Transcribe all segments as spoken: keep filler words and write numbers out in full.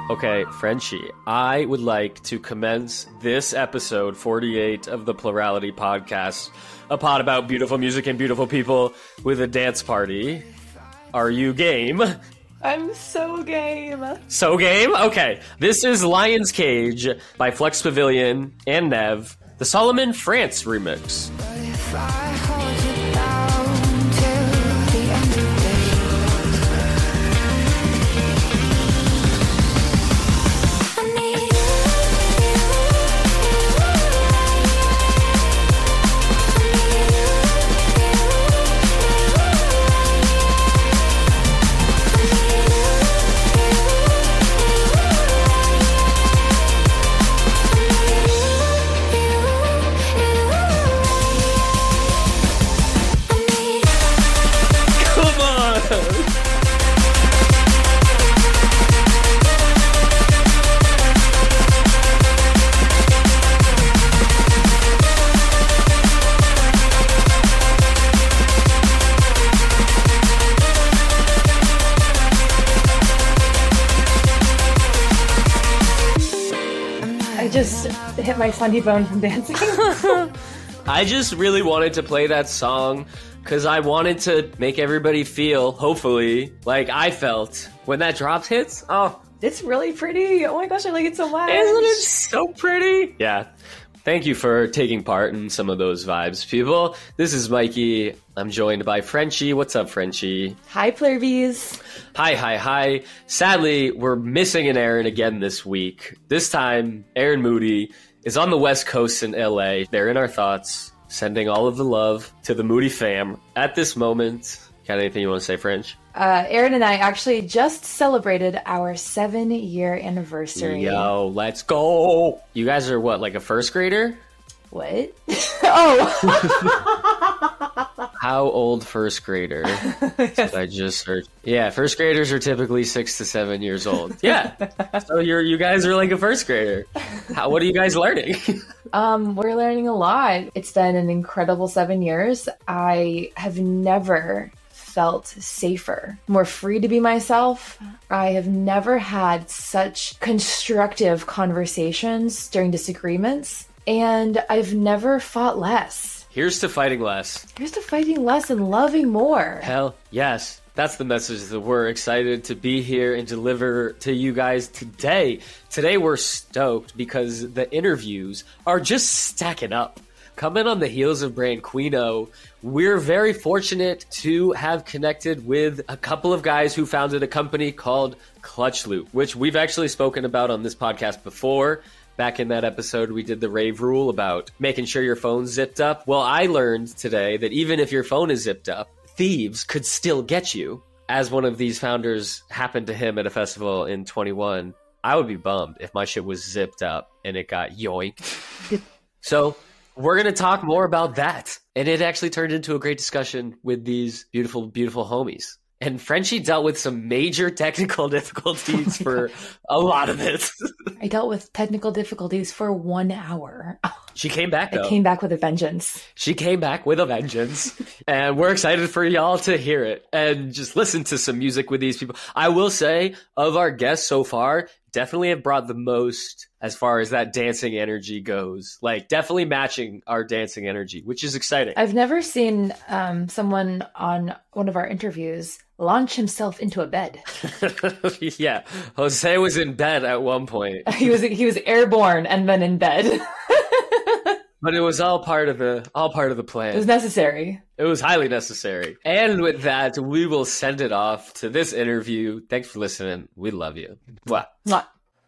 Okay, Frenchie, I would like to commence this episode forty-eight of the Plurality Podcast, a pod about beautiful music and beautiful people, with a dance party. Are you game? I'm so game. So game? Okay. This is Lion's Cage by Flex Pavilion and Nev, the Solomon France remix. If I hold you down till the end of days, I need you, Just hit my funny bone from dancing. I just really wanted to play that song because I wanted to make everybody feel, hopefully, like I felt when that drop hits. Oh, It's really pretty. Oh my gosh, I like it so much. isn't it so pretty? Yeah. Thank you for taking part in some of those vibes, people. This is Mikey. I'm joined by Frenchie. What's up, Frenchie? Hi, Plurbies. Hi, hi, hi. Sadly, we're missing an Aaron again this week. This time, Aaron Moody is on the West Coast in L A. They're in our thoughts, sending all of the love to the Moody fam. At this moment, got anything you want to say, French? Uh, Aaron and I actually just celebrated our seven-year anniversary. Yo, let's go. You guys are what, like a first grader? What? Oh. How old first grader? I just heard. Yeah, first graders are typically six to seven years old. Yeah. So you're you guys are like a first grader. How, what are you guys learning? Um, we're learning a lot. It's been an incredible seven years. I have never felt safer, more free to be myself. I have never had such constructive conversations during disagreements, and I've never fought less. Here's to fighting less. Here's to fighting less and loving more. Hell yes. That's the message that we're excited to be here and deliver to you guys today. Today we're stoked because the interviews are just stacking up. Coming on the heels of Branquinho, we're very fortunate to have connected with a couple of guys who founded a company called Clutch Loop, which we've actually spoken about on this podcast before. Back in that episode, we did the rave rule about making sure your phone's zipped up. Well, I learned today that even if your phone is zipped up, thieves could still get you. As one of these founders happened to him at a festival in twenty-one, I would be bummed if my shit was zipped up and it got yoinked. So we're going to talk more about that. And it actually turned into a great discussion with these beautiful, beautiful homies. And Frenchie dealt with some major technical difficulties for a lot of it. I dealt with technical difficulties for one hour. She came back, though. I came back with a vengeance. She came back with a vengeance. And we're excited for y'all to hear it and just listen to some music with these people. I will say, of our guests so far, definitely have brought the most as far as that dancing energy goes. Like, definitely matching our dancing energy, which is exciting. I've never seen um, someone on one of our interviews launch himself into a bed. Yeah, Jose was in bed at one point. He was he was airborne and then in bed. But it was all part of the all part of the plan. It was necessary. It was highly necessary. And with that, we will send it off to this interview. Thanks for listening. We love you. Mwah. Mwah.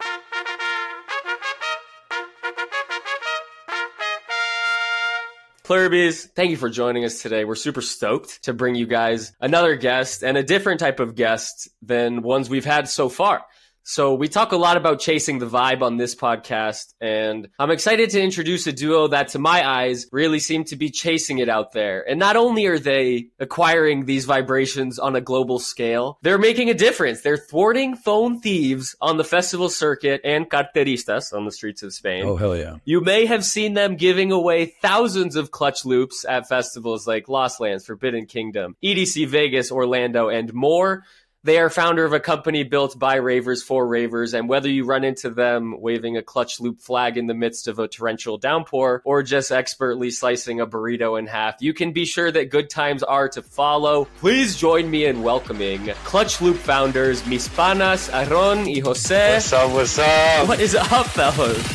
Plurbies, thank you for joining us today. We're super stoked to bring you guys another guest and a different type of guest than ones we've had so far. So we talk a lot about chasing the vibe on this podcast, and I'm excited to introduce a duo that, to my eyes, really seem to be chasing it out there. And not only are they acquiring these vibrations on a global scale, they're making a difference. They're thwarting phone thieves on the festival circuit and carteristas on the streets of Spain. Oh, hell yeah. You may have seen them giving away thousands of clutch loops at festivals like Lost Lands, Forbidden Kingdom, E D C Vegas, Orlando, and more. They are founder of a company built by ravers for ravers, and whether you run into them waving a clutch loop flag in the midst of a torrential downpour or just expertly slicing a burrito in half, you can be sure that good times are to follow. Please join me in welcoming Clutch Loop founders Mis Panas, Aaron y Jose. What's up, what's up? What is up, fellas?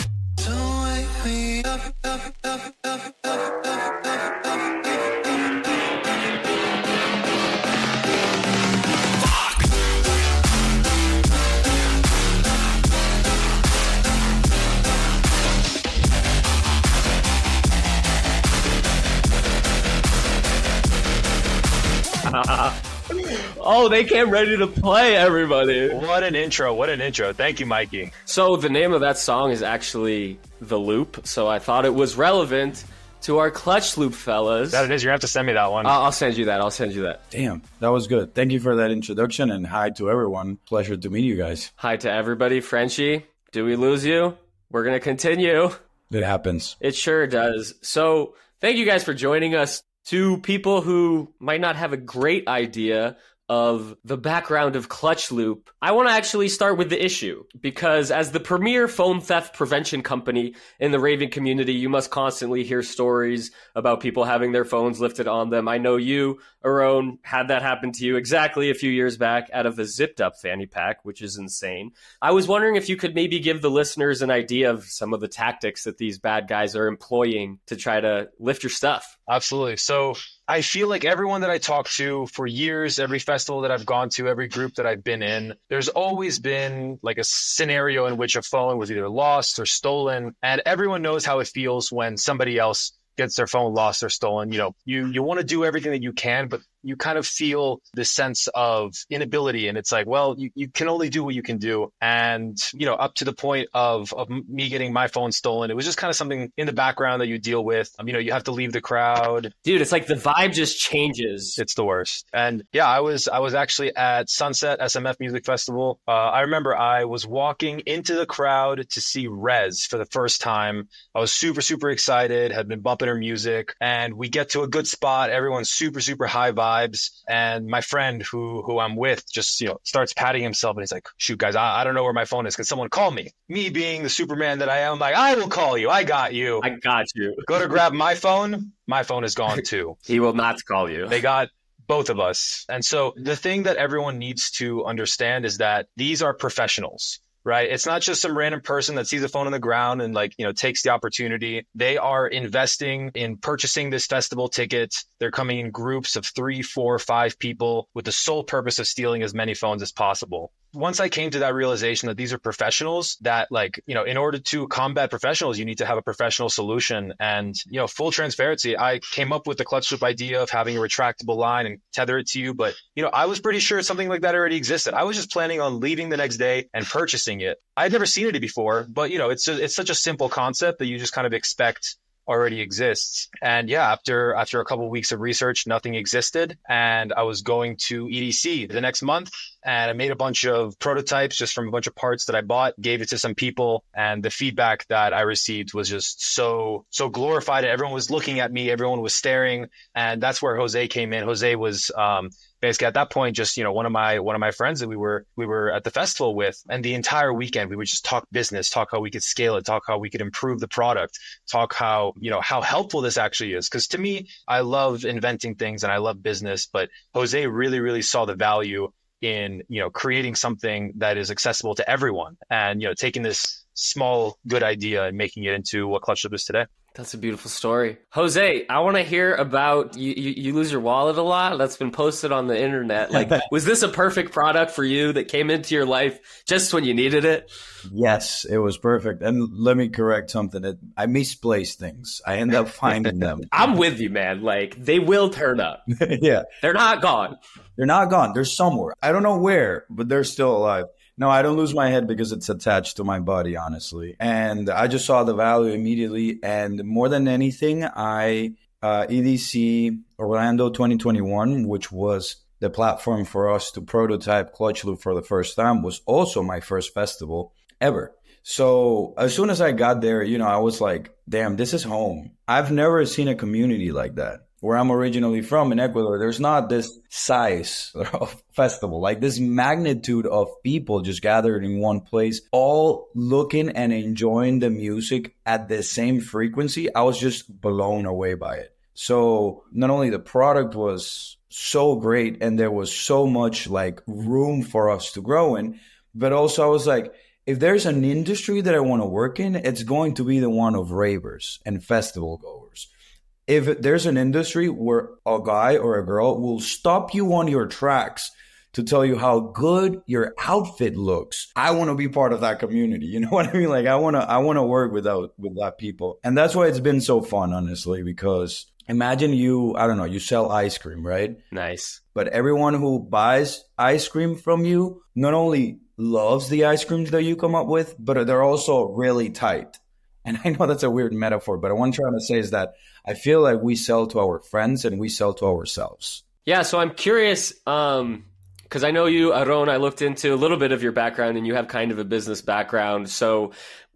Oh, they came ready to play, everybody. What an intro. What an intro. Thank you, Mikey. So the name of that song is actually The Loop, so I thought it was relevant to our Clutch Loop fellas. That it is. You're going to have to send me that one. I'll, I'll send you that. I'll send you that. Damn, that was good. Thank you for that introduction, and hi to everyone. Pleasure to meet you guys. Hi to everybody. Frenchie, do we lose you? We're going to continue. It happens. It sure does. So thank you guys for joining us. To people who might not have a great idea of the background of Clutch Loop, I want to actually start with the issue, because as the premier phone theft prevention company in the raving community, you must constantly hear stories about people having their phones lifted on them. I know you, Aaron, had that happen to you exactly a few years back out of a zipped up fanny pack, which is insane. I was wondering if you could maybe give the listeners an idea of some of the tactics that these bad guys are employing to try to lift your stuff. Absolutely. So I feel like everyone that I talk to for years, every festival that I've gone to, every group that I've been in, there's always been like a scenario in which a phone was either lost or stolen. And everyone knows how it feels when somebody else gets their phone lost or stolen. You know, you, you want to do everything that you can, but you kind of feel this sense of inability. And it's like, well, you, you can only do what you can do. And, you know, up to the point of, of me getting my phone stolen, it was just kind of something in the background that you deal with. Um, you know, you have to leave the crowd. Dude, it's like the vibe just changes. It's the worst. And yeah, I was, I was actually at Sunset S M F Music Festival. Uh, I remember I was walking into the crowd to see Rez for the first time. I was super, super excited, had been bumping her music, and we get to a good spot. Everyone's super, super high vibe. Vibes, and my friend who who I'm with just, you know, starts patting himself, and he's like, shoot guys, I, I don't know where my phone is. Can someone call me? Me being the Superman that I am, I'm like, I will call you. I got you. I got you. Go to grab my phone. My phone is gone too. He will not call you. They got both of us. And so the thing that everyone needs to understand is that these are professionals. Right. It's not just some random person that sees a phone on the ground and like, you know, takes the opportunity. They are investing in purchasing this festival ticket. They're coming in groups of three, four, five people with the sole purpose of stealing as many phones as possible. Once I came to that realization that these are professionals, that like, you know, in order to combat professionals, you need to have a professional solution. And, you know, full transparency, I came up with the Clutch Loop idea of having a retractable line and tether it to you. But, you know, I was pretty sure something like that already existed. I was just planning on leaving the next day and purchasing it. I'd never seen it before, but, you know, it's a, it's such a simple concept that you just kind of expect already exists. And yeah, after after a couple of weeks of research, nothing existed. And I was going to E D C the next month, and I made a bunch of prototypes just from a bunch of parts that I bought, gave it to some people, and the feedback that I received was just so, so glorified. Everyone was looking at me, everyone was staring, and that's where Jose came in. Jose was um basically at that point just, you know, one of my one of my friends that we were we were at the festival with, and the entire weekend we would just talk business, talk how we could scale it, talk how we could improve the product, talk how, you know, how helpful this actually is. Because to me, I love inventing things and I love business, but Jose really, really saw the value in, you know, creating something that is accessible to everyone, and, you know, taking this small good idea and making it into what Clutch Loop is today. That's a beautiful story. Jose, I want to hear about you, you. You lose your wallet a lot. That's been posted on the internet. Like, was this a perfect product for you that came into your life just when you needed it? Yes, it was perfect. And let me correct something. It, I misplaced things. I end up finding them. I'm with you, man. Like, they will turn up. Yeah. They're not gone. They're not gone. They're somewhere. I don't know where, but they're still alive. No, I don't lose my head because it's attached to my body, honestly. And I just saw the value immediately. And more than anything, I uh, E D C Orlando twenty twenty-one, which was the platform for us to prototype Clutch Loop for the first time, was also my first festival ever. So as soon as I got there, you know, I was like, damn, this is home. I've never seen a community like that. where I'm originally from in Ecuador, there's not this size of festival, like this magnitude of people just gathered in one place, all looking and enjoying the music at the same frequency. I was just blown away by it. So not only the product was so great and there was so much like room for us to grow in, but also I was like, if there's an industry that I want to work in, it's going to be the one of ravers and festival goers. If there's an industry where a guy or a girl will stop you on your tracks to tell you how good your outfit looks, I want to be part of that community. You know what I mean? Like I want to, I want to work with that, with that people. And that's why it's been so fun, honestly, because imagine you, I don't know, you sell ice cream, right? Nice. But everyone who buys ice cream from you not only loves the ice creams that you come up with, but they're also really tight. And I know that's a weird metaphor, but what I'm trying to say is that I feel like we sell to our friends and we sell to ourselves. Yeah, so I'm curious, um, because I know you, Aron, I looked into a little bit of your background and you have kind of a business background. So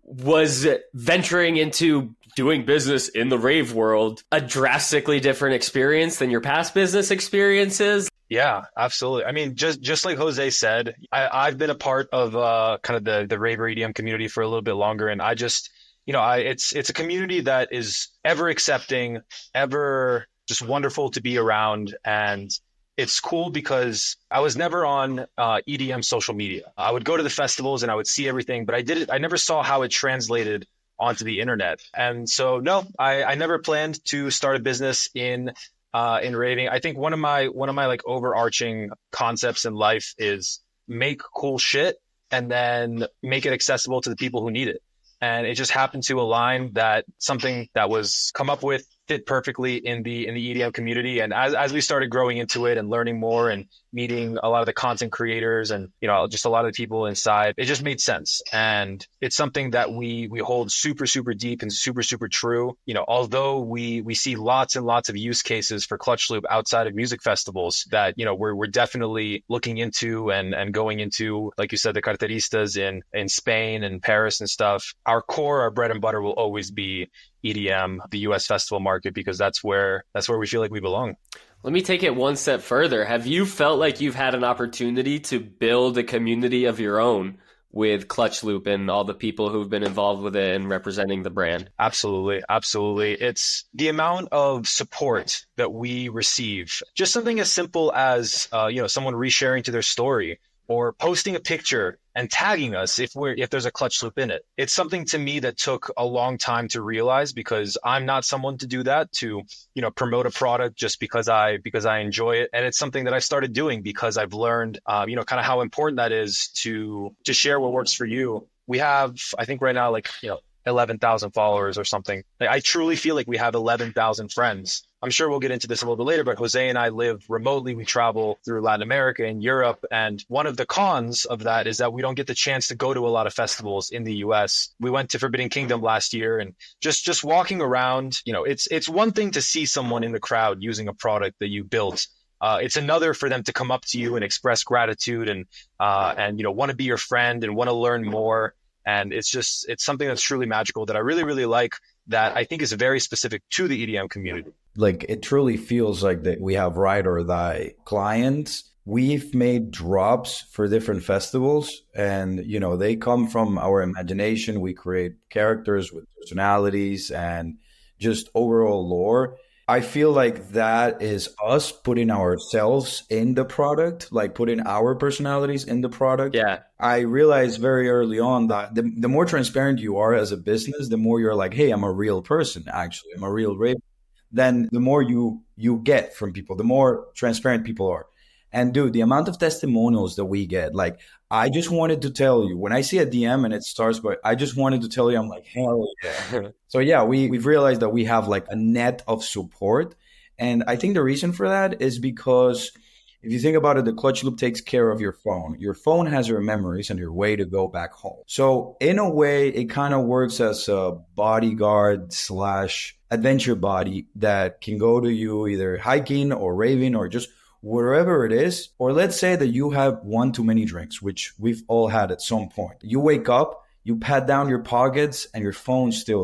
was venturing into doing business in the rave world a drastically different experience than your past business experiences? Yeah, absolutely. I mean, just just like Jose said, I, I've been a part of uh, kind of the the raver E D M community for a little bit longer, and I just, you know, I it's it's a community that is ever accepting, ever just wonderful to be around, and it's cool because I was never on uh, E D M social media. I would go to the festivals and I would see everything, but I did it. I never saw how it translated onto the internet, and so no, I, I never planned to start a business in. Uh, in raving. I think one of my one of my like overarching concepts in life is make cool shit and then make it accessible to the people who need it. And it just happened to align that something that was come up with fit perfectly in the in the E D M community. And as as we started growing into it and learning more and meeting a lot of the content creators and, you know, just a lot of the people inside, it just made sense. And it's something that we we hold super, super deep and super, super true. You know, although we we see lots and lots of use cases for Clutch Loop outside of music festivals that, you know, we're we're definitely looking into and and going into, like you said, the carteristas in in Spain and Paris and stuff. Our core, our bread and butter will always be E D M, the U S festival market, because that's where that's where we feel like we belong. Let me take it one step further. Have you felt like you've had an opportunity to build a community of your own with Clutch Loop and all the people who've been involved with it and representing the brand? Absolutely. Absolutely. It's the amount of support that we receive. Just something as simple as, uh, you know, someone resharing to their story or posting a picture and tagging us if we're if there's a Clutch Loop in it. It's something to me that took a long time to realize, because I'm not someone to do that, to, you know, promote a product just because I because I enjoy it. And it's something that I started doing because I've learned, um, you know, kind of how important that is to to share what works for you. We have, I think right now, like, you know, eleven thousand followers or something. Like, I truly feel like we have eleven thousand friends. I'm sure we'll get into this a little bit later, but Jose and I live remotely. We travel through Latin America and Europe. And one of the cons of that is that we don't get the chance to go to a lot of festivals in the U S. We went to Forbidden Kingdom last year, and just, just walking around, you know, it's, it's one thing to see someone in the crowd using a product that you built. Uh, it's another for them to come up to you and express gratitude and, uh, and, you know, want to be your friend and want to learn more. And it's just, it's something that's truly magical that I really, really like, that I think is very specific to the E D M community. Like, it truly feels like that we have ride or die clients. We've made drops for different festivals, and, you know, they come from our imagination. We create characters with personalities and just overall lore. I feel like that is us putting ourselves in the product, like putting our personalities in the product. Yeah. I realized very early on that the, the more transparent you are as a business, the more you're like, hey, I'm a real person, actually. I'm a real raver. Then the more you you get from people, the more transparent people are. And dude, the amount of testimonials that we get, like, I just wanted to tell you, when I see a D M and it starts by, I just wanted to tell you, I'm like, hell yeah. So yeah, we, we've realized that we have like a net of support. And I think the reason for that is because if you think about it, the Clutch Loop takes care of your phone. Your phone has your memories and your way to go back home. So in a way, it kind of works as a bodyguard slash adventure body that can go to you either hiking or raving or just wherever it is. Or let's say that you have one too many drinks, which we've all had at some point. You wake up, you pat down your pockets, and your phone's still there.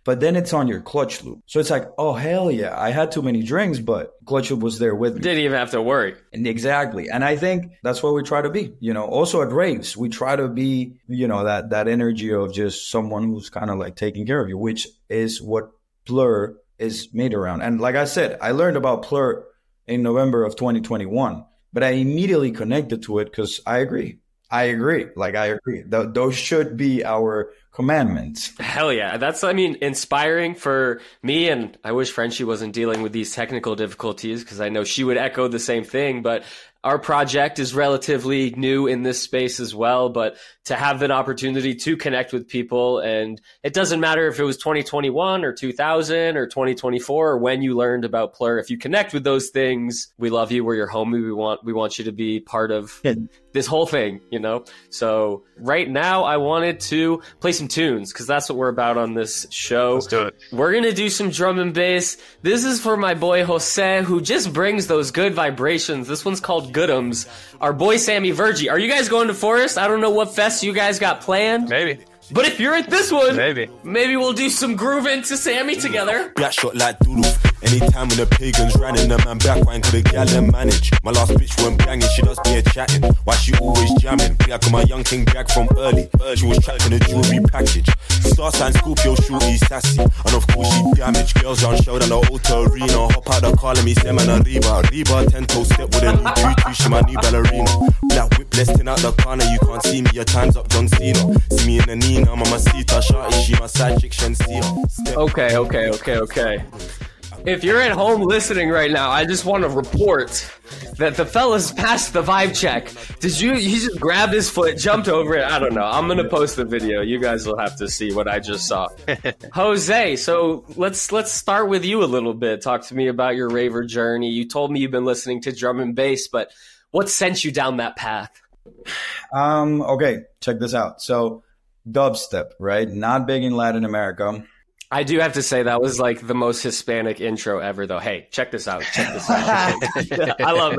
but then it's on your clutch loop. So it's like, oh, hell yeah, I had too many drinks, but clutch loop was there with me. Didn't even have to worry. And exactly. And I think that's what we try to be, you know, also at raves, we try to be, you know, that, that energy of just someone who's kind of like taking care of you, which is what Plur is made around. And like I said, I learned about Plur in November of twenty twenty-one, but I immediately connected to it because I agree. I agree. Like, I agree. Th- those should be our commandments. Hell yeah. That's, I mean, inspiring for me. And I wish Frenchie wasn't dealing with these technical difficulties because I know she would echo the same thing. But our project is relatively new in this space as well, but to have an opportunity to connect with people, and it doesn't matter if it was twenty twenty-one or two thousand or twenty twenty-four or when you learned about Plur, if you connect with those things, we love you. We're your homie. We want, we want you to be part of Yeah. this whole thing, you know? So right now I wanted to play some tunes because that's what we're about on this show. Let's do it. We're going to do some drum and bass. This is for my boy Jose, who just brings those good vibrations. This one's called Goodums. Our boy Sammy Vergi. Are you guys going to Forest? I don't know what fest you guys got planned. Maybe. But if you're at this one, Maybe. maybe we'll do some grooving to Sammy together. Black shot like doodle. Anytime when the pagans ran in, the man back wine could the gal them manage. My last bitch went banging, she does be a chatting. Why she always jamming? Black on my young king back from early. She was trapped in a jewelry package. Star sign Scorpio shorty sassy. And of course she damaged. Girls on show down the auto arena. Hop out the car, let me send man a Reba. Reba ten toe step with a new tutu. She my new ballerina. Black whip listing out the corner. You can't see me, your time's up John Cena. See me in the Nina, mama Sita. Shorty, she my side chick, Shensia. Okay, okay, okay, okay. If you're at home listening right now, I just want to report that the fellas passed the vibe check. Did you, you just grabbed his foot, jumped over it? I don't know. I'm going to post the video. You guys will have to see what I just saw. Jose, so let's let's start with you a little bit. Talk to me about your raver journey. You told me you've been listening to drum and bass, but what sent you down that path? Um, okay, check this out. So dubstep, right? Not big in Latin America. I do have to say that was like the most Hispanic intro ever, though. Hey, check this out. Check this out. I love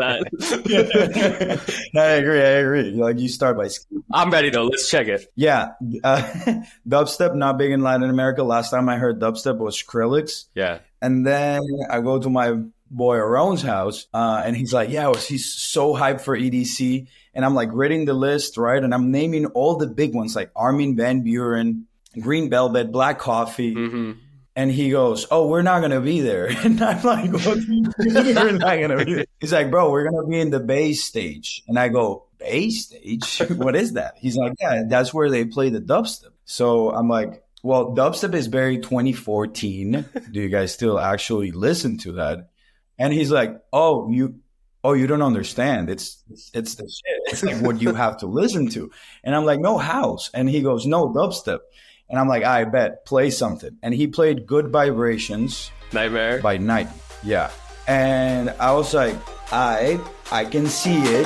that. No, I agree. I agree. Like you start by. I'm ready though. Let's check it. Yeah, uh, dubstep not big in Latin America. Last time I heard dubstep was Skrillex, Yeah. and then I go to my boy Aron's house, uh, and he's like, "Yeah, he's so hyped for E D C," and I'm like reading the list, right, and I'm naming all the big ones like Armin van Buuren, Green Velvet, Black Coffee. Mm-hmm. And he goes, "Oh, we're not going to be there." And I'm like, "What do you mean we're not going to be there?" He's like, "Bro, we're going to be in the bass stage." And I go, "Bass stage? What is that?" He's like, "Yeah, that's where they play the dubstep." So I'm like, well, dubstep is very twenty fourteen. Do you guys still actually listen to that? And he's like, "Oh, you oh, you don't understand. It's, it's it's the shit. It's like what you have to listen to." And I'm like, "No, house." And he goes, "No, dubstep." And I'm like, I bet, play something. And he played Good Vibrations Nightmare by Night. Yeah. And I was like, I, I can see it.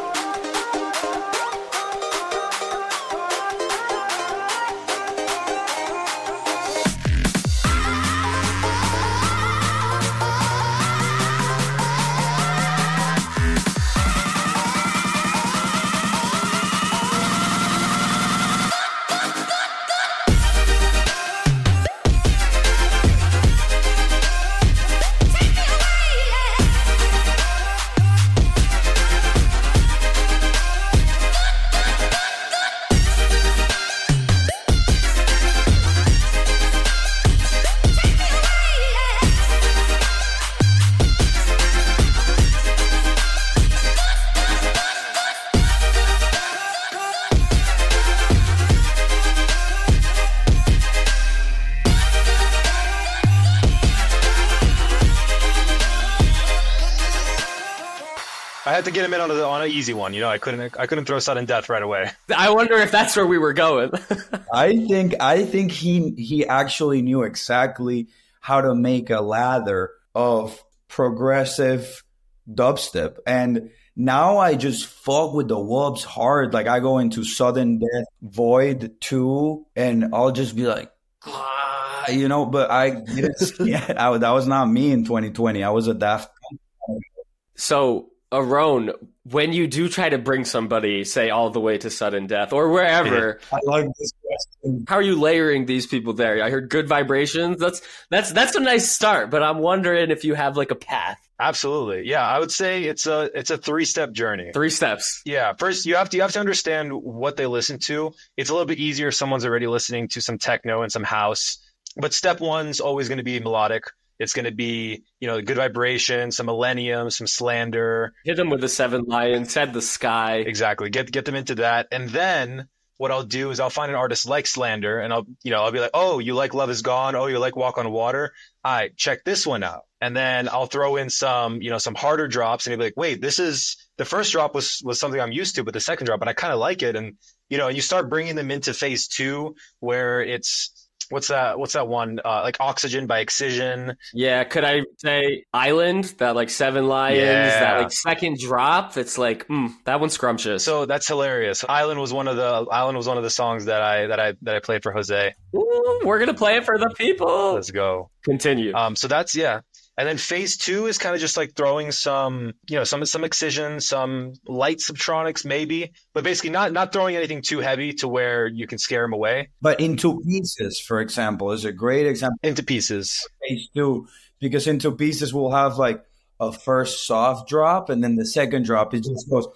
I had to get him in on a, on an easy one. You know, I couldn't I couldn't throw sudden death right away. I wonder if that's where we were going. I think I think he he actually knew exactly how to make a lather of progressive dubstep. And now I just fuck with the wubs hard. Like I go into Sudden Death Void two and I'll just be like, ah, you know, but I didn't see it. I, that was not me in twenty twenty. I was a Daft Punk. So, Aron, when you do try to bring somebody, say, all the way to sudden death or wherever, I like this question. how are you layering these people there? I heard good vibrations. That's that's that's a nice start, but I'm wondering if you have like a path. Absolutely. Yeah, I would say it's a it's a three-step journey. Three steps. Yeah, first you have to you have to understand what they listen to. It's a little bit easier if someone's already listening to some techno and some house. But step one's always going to be melodic. It's going to be, you know, good vibration, some Millennium, some Slander. Hit them with the Seven Lions, Head the Sky. Exactly. Get get them into that. And then what I'll do is I'll find an artist like Slander and I'll, you know, I'll be like, oh, you like Love Is Gone? Oh, you like Walk on Water? All right, check this one out. And then I'll throw in some, you know, some harder drops and you'll be like, wait, this is, the first drop was, was something I'm used to, but the second drop, and I kind of like it. And, you know, and you start bringing them into phase two where it's, What's that? What's that one? Uh, like Oxygen by Excision. Yeah, could I say Island? That like Seven Lions, Yeah. that like second drop. It's like mm, that one's scrumptious. So that's hilarious. Island was one of the Island was one of the songs that I that I that I played for Jose. Ooh, we're gonna play it for the people. Let's go. Continue. Um, so that's yeah. And then phase two is kind of just like throwing some, you know, some some Excision, some light Subtronics maybe, but basically not not throwing anything too heavy to where you can scare them away. But Into Pieces, for example, is a great example. Into Pieces. Phase two, because Into Pieces will have like a first soft drop, and then the second drop it just goes.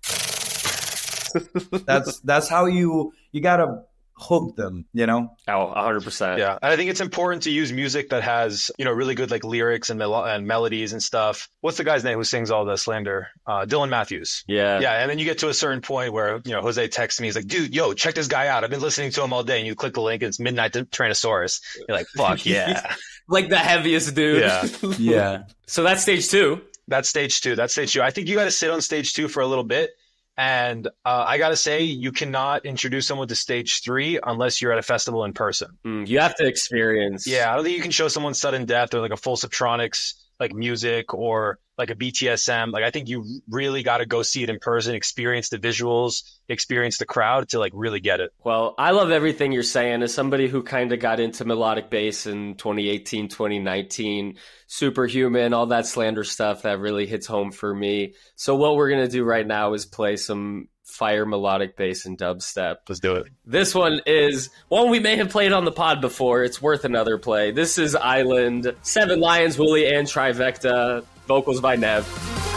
that's that's how you you gotta hook them, you know. Oh, one hundred percent. Yeah, and I think it's important to use music that has, you know, really good like lyrics and, mel- and melodies and stuff. What's the guy's name who sings all the Slander? Uh, Dylan Matthews. Yeah. Yeah, and then you get to a certain point where, you know, Jose texts me, he's like, dude, yo, check this guy out. I've been listening to him all day. And you click the link and it's Midnight Tyrannosaurus. You're like, fuck yeah. Like the heaviest dude. Yeah. Yeah. So that's stage two. That's stage two. That's stage two. I think you got to sit on stage two for a little bit. And uh, I got to say, you cannot introduce someone to stage three unless you're at a festival in person. Mm, you have to experience. Yeah, I don't think you can show someone Sudden Death or like a full Subtronics like music or like a B T S M. Like I think you really got to go see it in person, experience the visuals, experience the crowd to like really get it. Well, I love everything you're saying. As somebody who kind of got into melodic bass in twenty eighteen, twenty nineteen, Superhuman, all that Slander stuff, that really hits home for me. So what we're going to do right now is play some fire melodic bass and dubstep. Let's do it. This one is one we may have played on the pod before. It's worth another play. This is Island, Seven Lions, Wooly, and Trivecta. Vocals by Nev.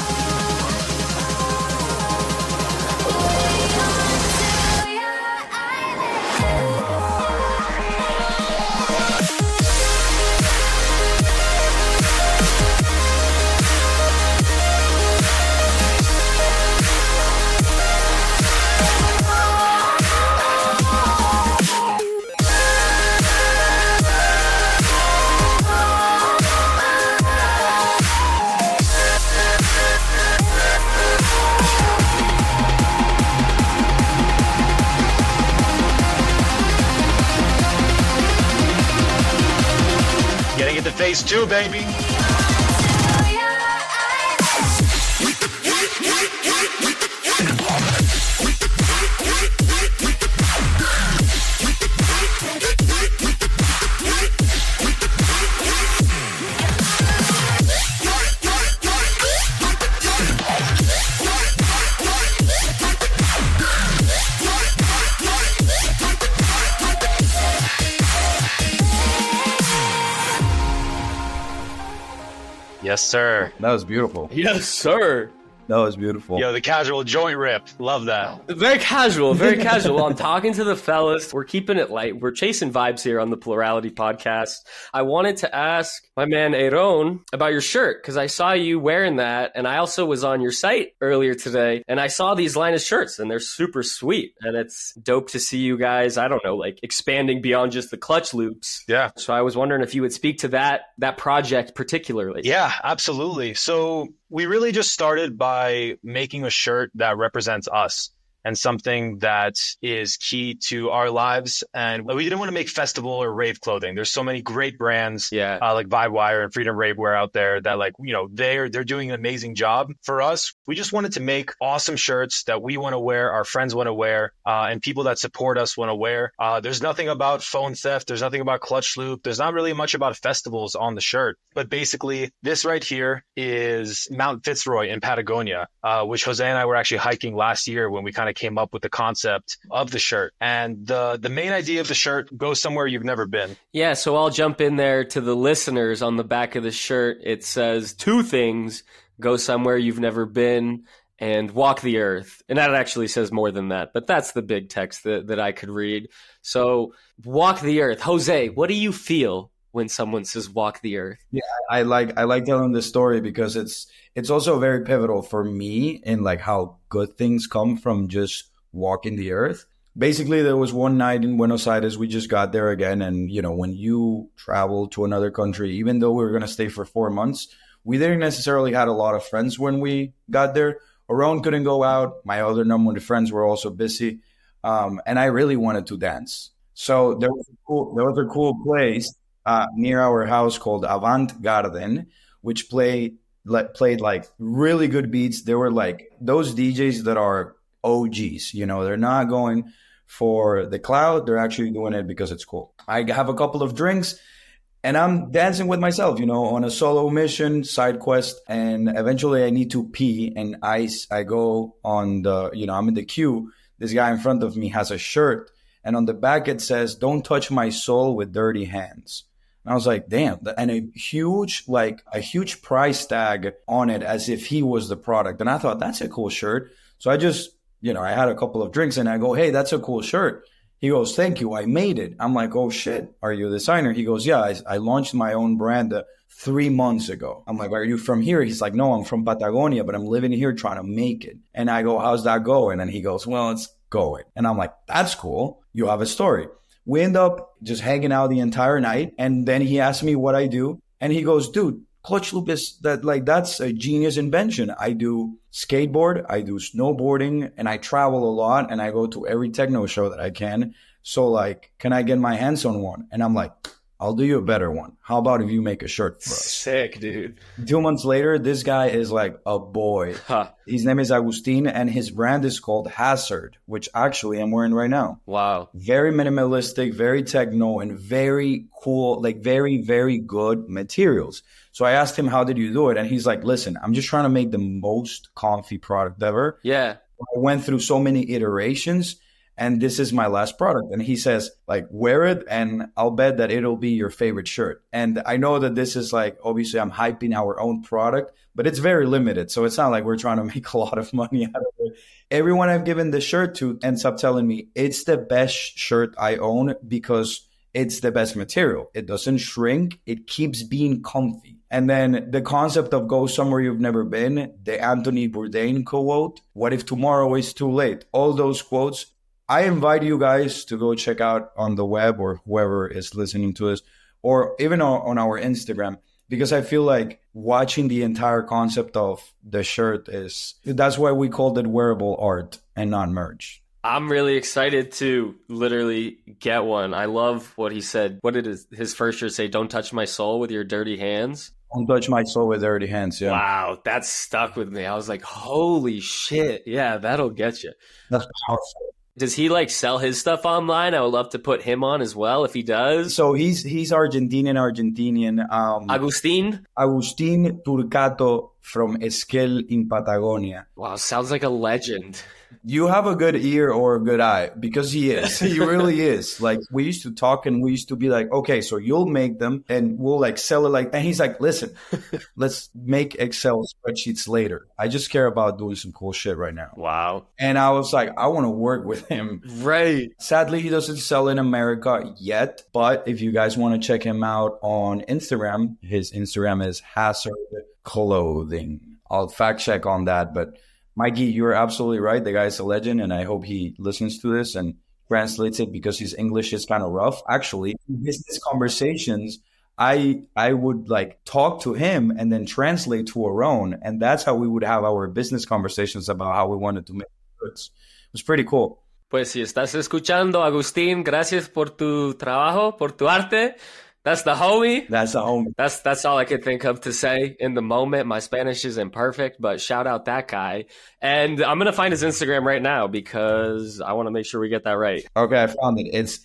Getting into phase two, baby. Yes, sir. That was beautiful. Yes, sir. That was beautiful. Yo, the casual joint rip. Love that. Very casual, very casual. I'm talking to the fellas. We're keeping it light. We're chasing vibes here on the Plurality Podcast. I wanted to ask my man Aaron about your shirt because I saw you wearing that, and I also was on your site earlier today, and I saw these line of shirts, and they're super sweet, and it's dope to see you guys, I don't know, like expanding beyond just the clutch loops. Yeah. So I was wondering if you would speak to that that project particularly. Yeah, absolutely. So we really just started by making a shirt that represents us. and something that is key to our lives. And we didn't want to make festival or rave clothing. There's so many great brands, Yeah. uh, like Vibewire and Freedom Ravewear out there that, like, you know, they're they're doing an amazing job. For us, we just wanted to make awesome shirts that we want to wear, our friends want to wear, uh, and people that support us want to wear. Uh, there's nothing about phone theft. There's nothing about clutch loop. There's not really much about festivals on the shirt. But basically, this right here is Mount Fitzroy in Patagonia, uh, which Jose and I were actually hiking last year when we kind of came up with the concept of the shirt. And the the main idea of the shirt, go somewhere you've never been. Yeah, so I'll jump in there to the listeners. On the back of the shirt, it says two things: go somewhere you've never been and walk the earth. And that actually says more than that, but that's the big text that, that I could read. So walk the earth. Jose, what do you feel when someone says walk the earth? Yeah, I like I like telling this story because it's it's also very pivotal for me in like how good things come from just walking the earth. Basically, there was one night in Buenos Aires, we just got there again. And, you know, when you travel to another country, even though we were going to stay for four months, we didn't necessarily had a lot of friends when we got there. Aron couldn't go out. My other number of friends were also busy. Um, and I really wanted to dance. So there was a cool, there was a cool place uh, near our house called Avant Garden, which played, like, played like really good beats. They were like those D Js that are O Gs, you know, they're not going for the cloud. They're actually doing it because it's cool. I have a couple of drinks and I'm dancing with myself, you know, on a solo mission, side quest. And eventually I need to pee and I, I go on the, you know, I'm in the queue. This guy in front of me has a shirt and on the back it says, "Don't touch my soul with dirty hands." And I was like, damn, and a huge, like a huge price tag on it as if he was the product. And I thought, that's a cool shirt. So I just, you know, I had a couple of drinks and I go, "Hey, that's a cool shirt." He goes, "Thank you. I made it." I'm like, "Oh shit. Are you a designer?" He goes, "Yeah, I, I launched my own brand uh, three months ago." I'm like, "Are you from here?" He's like, "No, I'm from Patagonia, but I'm living here trying to make it." And I go, "How's that going?" And he goes, "Well, it's going." And I'm like, "That's cool. You have a story." We end up just hanging out the entire night. And then he asked me what I do. And he goes, "Dude, clutch loop is that like, that's a genius invention. I do skateboard, I do snowboarding, and I travel a lot and I go to every techno show that I can. So like, can I get my hands on one?" And I'm like, "I'll do you a better one. How about if you make a shirt for us?" Sick, dude. Two months later, this guy is like a boy. Huh. His name is Agustin and his brand is called Hazard, which actually I'm wearing right now. Wow. Very minimalistic, very techno, and very cool, like very, very good materials. So I asked him, "How did you do it?" And he's like, "Listen, I'm just trying to make the most comfy product ever. Yeah. I went through so many iterations and this is my last product." And he says, like, "Wear it and I'll bet that it'll be your favorite shirt." And I know that this is like, obviously I'm hyping our own product, but it's very limited. So it's not like we're trying to make a lot of money out of it. Everyone I've given the shirt to ends up telling me it's the best shirt I own because it's the best material. It doesn't shrink. It keeps being comfy. And then the concept of go somewhere you've never been, the Anthony Bourdain quote, "What if tomorrow is too late?" All those quotes. I invite you guys to go check out on the web or whoever is listening to this, or even on our Instagram, because I feel like watching the entire concept of the shirt is, that's why we called it wearable art and not merch. I'm really excited to literally get one. I love what he said. What did his, his first shirt say? "Don't touch my soul with your dirty hands." Don't touch my soul with dirty hands. Yeah. Wow, that stuck with me. I was like, holy shit. Yeah, that'll get you. That's powerful. Does he like sell his stuff online? I would love to put him on as well if he does. So he's he's Argentinian, Argentinian. Um, Agustin? Agustin Turcato from Esquel in Patagonia. Wow, sounds like a legend. You have a good ear or a good eye because he is. He really is. Like, we used to talk and we used to be like, "Okay, so you'll make them and we'll like sell it like," and he's like, "Listen, let's make Excel spreadsheets later. I just care about doing some cool shit right now." Wow. And I was like, I want to work with him. Right. Sadly, he doesn't sell in America yet. But if you guys want to check him out on Instagram, his Instagram is Hazard Clothing. I'll fact check on that, but Mikey, you're absolutely right. The guy's a legend, and I hope he listens to this and translates it because his English is kind of rough. Actually, in business conversations, I I would like talk to him and then translate to Aron, and that's how we would have our business conversations about how we wanted to make goods. was pretty cool. Pues si estás escuchando, Agustín, gracias por tu trabajo, por tu arte. That's the homie. That's the homie. That's that's all I could think of to say in the moment. My Spanish isn't perfect, but shout out that guy. And I'm gonna find his Instagram right now because I want to make sure we get that right. Okay, I found it. It's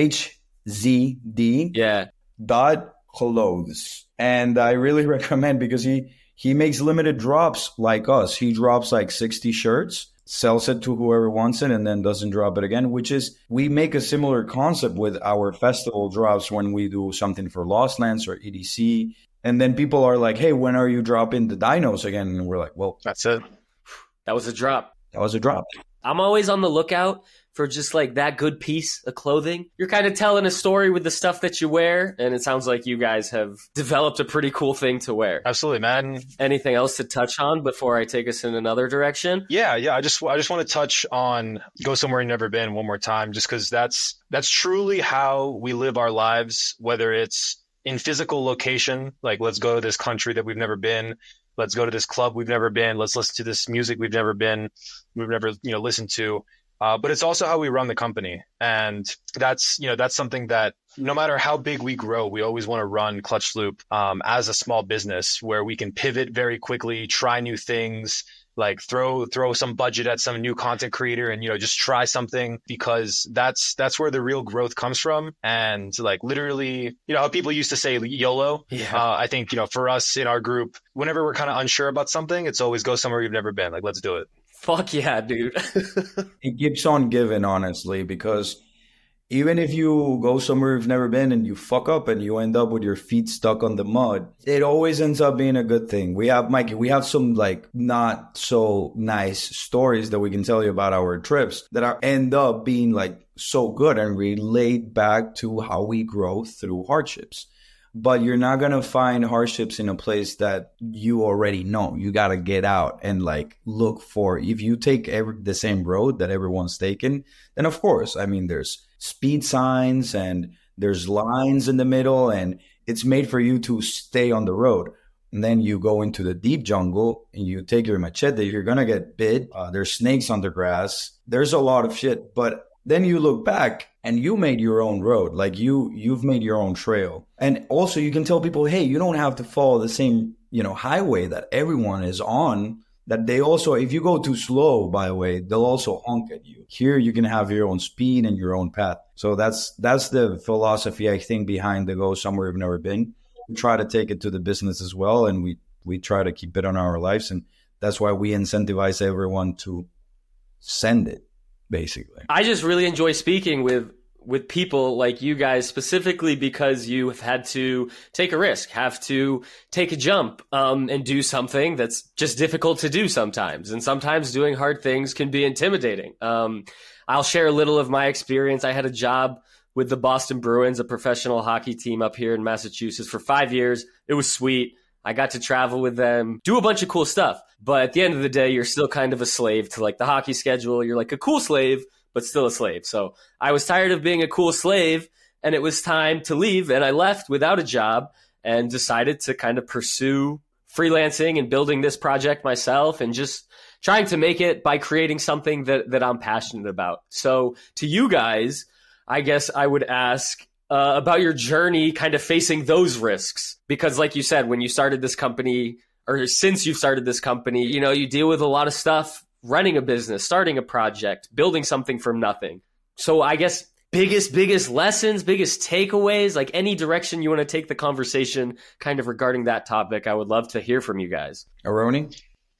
H Z D Yeah. dot clothes, and I really recommend because he he makes limited drops like us. He drops like sixty shirts, sells it to whoever wants it, and then doesn't drop it again, which is, we make a similar concept with our festival drops when we do something for Lost Lands or E D C. And then people are like, hey, when are you dropping the dinos again? And we're like, well, That's it. That was a drop. that was a drop. I'm always on the lookout for just like that good piece of clothing. You're kind of telling a story with the stuff that you wear, and it sounds like you guys have developed a pretty cool thing to wear. Absolutely, man. Anything else to touch on before I take us in another direction? Yeah, yeah. I just I just want to touch on Go Somewhere You've Never Been one more time, just because that's that's truly how we live our lives, whether it's in physical location, like let's go to this country that we've never been, let's go to this club we've never been, let's listen to this music we've never been, we've never, you know, listened to. Uh, but it's also how we run the company. And that's, you know, that's something that no matter how big we grow, we always want to run Clutch Loop um, as a small business where we can pivot very quickly, try new things, like throw throw some budget at some new content creator and, you know, just try something, because that's that's where the real growth comes from. And like literally, you know, how people used to say YOLO. Yeah. Uh, I think, you know, for us in our group, whenever we're kind of unsure about something, it's always go somewhere you've never been. Like, let's do it. Fuck yeah, dude. It keeps on giving, honestly, because even if you go somewhere you've never been and you fuck up and you end up with your feet stuck on the mud, it always ends up being a good thing. We have, Mikey, we have some like not so nice stories that we can tell you about our trips that are end up being like so good and relate back to how we grow through hardships. But you're not going to find hardships in a place that you already know. You got to get out and like look for, if you take every, the same road that everyone's taken, then of course, I mean, there's speed signs and there's lines in the middle and it's made for you to stay on the road. And then you go into the deep jungle and you take your machete, you're going to get bit. Uh, there's snakes on the grass. There's a lot of shit. But then you look back and you made your own road. Like you, you've made your own trail. And also you can tell people, hey, you don't have to follow the same, you know, highway that everyone is on. That they also, if you go too slow, by the way, they'll also honk at you. Here you can have your own speed and your own path. So that's, that's the philosophy, I think, behind the Go Somewhere You've Never Been. We try to take it to the business as well. And we, we try to keep it on our lives. And that's why we incentivize everyone to send it. Basically, I just really enjoy speaking with with people like you guys, specifically because you have had to take a risk, have to take a jump, um, and do something that's just difficult to do sometimes. And sometimes doing hard things can be intimidating. Um, I'll share a little of my experience. I had a job with the Boston Bruins, a professional hockey team up here in Massachusetts, for five years. It was sweet. I got to travel with them, do a bunch of cool stuff. But at the end of the day, you're still kind of a slave to like the hockey schedule. You're like a cool slave, but still a slave. So I was tired of being a cool slave and it was time to leave. And I left without a job and decided to kind of pursue freelancing and building this project myself and just trying to make it by creating something that, that I'm passionate about. So to you guys, I guess I would ask, Uh, about your journey kind of facing those risks. Because like you said, when you started this company, or since you've started this company, you know, you deal with a lot of stuff, running a business, starting a project, building something from nothing. So I guess biggest, biggest lessons, biggest takeaways, like any direction you want to take the conversation kind of regarding that topic, I would love to hear from you guys. Aroni?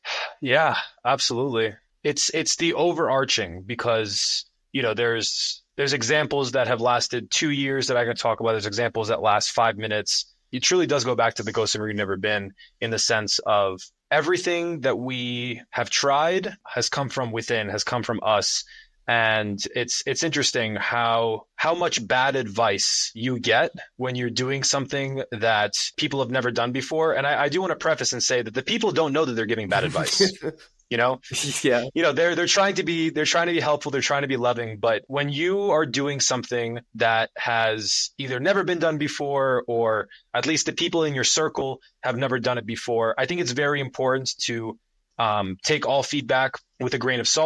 Yeah, absolutely. It's it's the overarching, because, you know, there's there's examples that have lasted two years that I can talk about. There's examples that last five minutes. It truly does go back to the Go Somewhere You've Never Been, in the sense of everything that we have tried has come from within, has come from us. And it's it's interesting how how much bad advice you get when you're doing something that people have never done before. And I, I do want to preface and say that the people don't know that they're giving bad advice. You know, yeah, you know, they're they're trying to be they're trying to be helpful. They're trying to be loving. But when you are doing something that has either never been done before, or at least the people in your circle have never done it before, I think it's very important to um, take all feedback with a grain of salt.